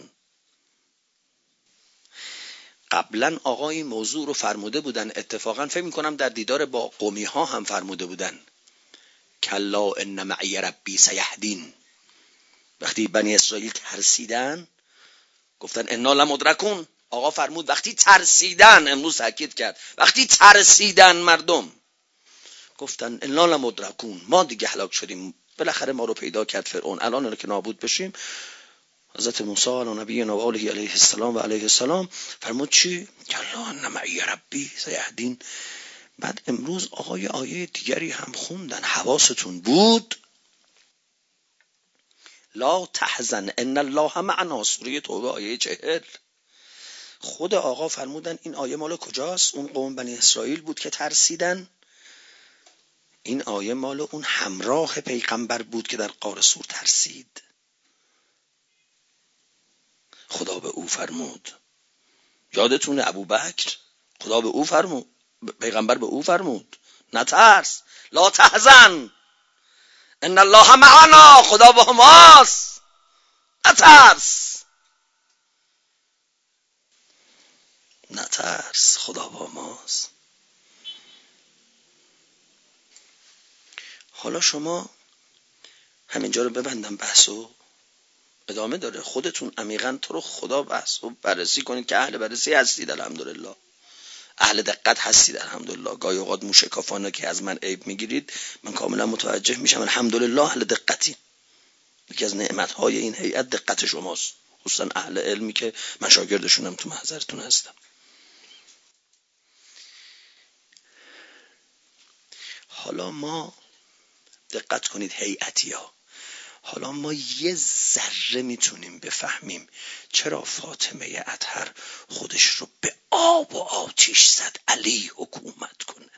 قبلا آقا این موضوع رو فرموده بودن، اتفاقا فکر میکنم در دیدار با قومی ها هم فرموده بودن، کلا ان معی ربی سیهدین. وقتی بنی اسرائیل ترسیدن گفتن انا لمدرکون، آقا فرمود وقتی ترسیدن، امروز تاکید کرد وقتی ترسیدن مردم گفتن انا لمدرکون، ما دیگه هلاک شدیم، بالاخره ما رو پیدا کرد فرعون، الان که نابود بشیم. حضرت موسی علی نبینا و آله علیه السلام و علیه السلام فرمود چی؟ کلا ان معی ربی سیهدین. بعد امروز آقای آیه دیگری هم خوندن، حواستون بود، لا تحزن ان الله معنا، سوره توبه آیه چهل. خود آقا فرمودن این آیه مال کجاست؟ اون قوم بنی اسرائیل بود که ترسیدن. این آیه مال اون همراه پیغمبر بود که در غار سور ترسید. خدا به او فرمود، یادتونه ابوبکر خدا به او فرمود، پیغمبر به او فرمود نترس، لا تحزن ان الله معنا، خدا با ماست، نترس نترس خدا با ماست. حالا شما همینجا رو ببندم، بحثو ادامه داره، خودتون عمیقاً تو رو خدا بحث و بررسی کنید که اهل بررسی هستید، الحمدلله اهل دقت هستید، الحمدلله. گاهی اوقات موشکافانه که از من عیب میگیرید من کاملا متوجه میشم، الحمدلله اهل دقتی. یکی از نعمتهای این هیئت دقت شماست، خصوصا اهل علمی که من شاگردشونم، تو محضرتون هستم. حالا ما دقت کنید هیئتی ها، حالا ما یه ذره میتونیم بفهمیم چرا فاطمه اطهر خودش رو به آب و آتش زد علی حکومت کنه.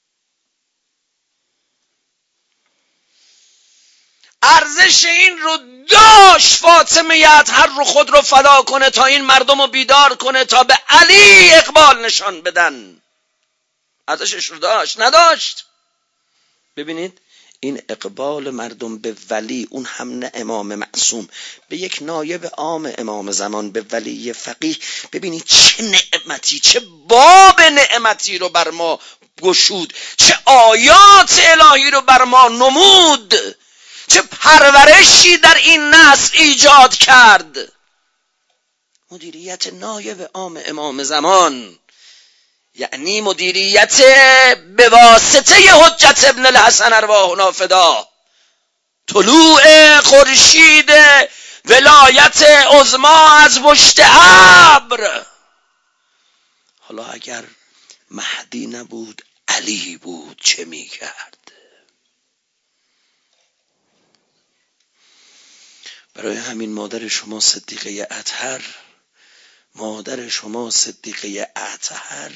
ارزش این رو داشت فاطمه اطهر رو خود رو فدا کنه تا این مردم رو بیدار کنه تا به علی اقبال نشان بدن؟ ارزشش رو داشت؟ نداشت. ببینید این اقبال مردم به ولی، اون هم نه امام معصوم، به یک نایب عام امام زمان، به ولی فقیه، ببینید چه نعمتی، چه باب نعمتی رو بر ما گشود، چه آیات الهی رو بر ما نمود، چه پرورشی در این نسل ایجاد کرد. مدیریت نایب عام امام زمان یعنی مدیریت به واسطه حجت ابن الحسن ارواحنا فدا، طلوع خورشید ولایت عظما از پشت ابر. حالا اگر مهدی نبود علی بود چه میکرد؟ برای همین مادر شما صدیقه اطهر، مادر شما صدیقه اطهر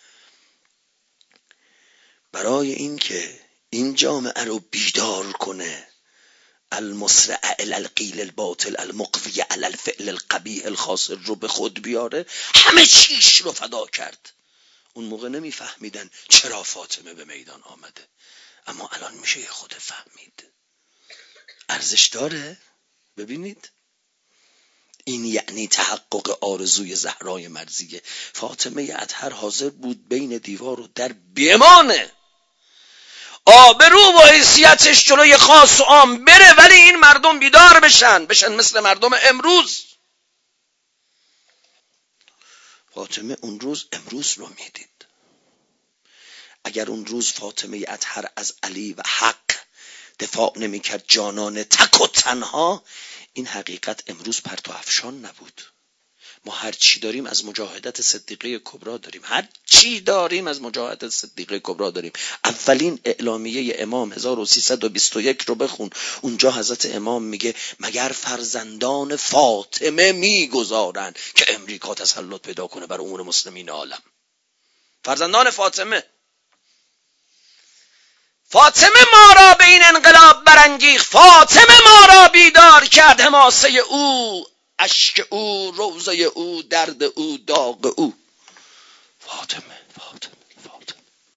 برای این که این جامعه رو بیدار کنه، المسرع الی القیل الباطل المقوی علی الفعل القبیح الخاسر رو به خود بیاره، همه چیش رو فدا کرد. اون موقع نمیفهمیدن چرا فاطمه به میدان آمده، اما الان میشه یه خود فهمید. ارزش داره؟ ببینید این یعنی تحقق آرزوی زهرای مرضیه. فاطمه اطهر حاضر بود بین دیوار و در بمانه، آبرو و حیثیتش جلوی خاص و عام بره، ولی این مردم بیدار بشن، بشن مثل مردم امروز. فاطمه اون روز امروز رو میدید. اگر اون روز فاطمه اطهر از علی و حق دفاع نمیکرد جانانه تک و تنها، این حقیقت امروز پرتو افشان نبود. ما هر چی داریم از مجاهدت صدیقه کبرا داریم، هر چی داریم از مجاهدت صدیقه کبرا داریم. اولین اعلامیه امام هزار و سیصد و بیست و یک رو بخون، اونجا حضرت امام میگه مگر فرزندان فاطمه میگذارن که امریکا تسلط پیدا کنه بر امور مسلمین عالم. فرزندان فاطمه فاطمه ما را به این انقلاب برانگیخت، فاطمه ما را بیدار کرد، حماسه او، اشک او، روزه او، درد او، داغ او.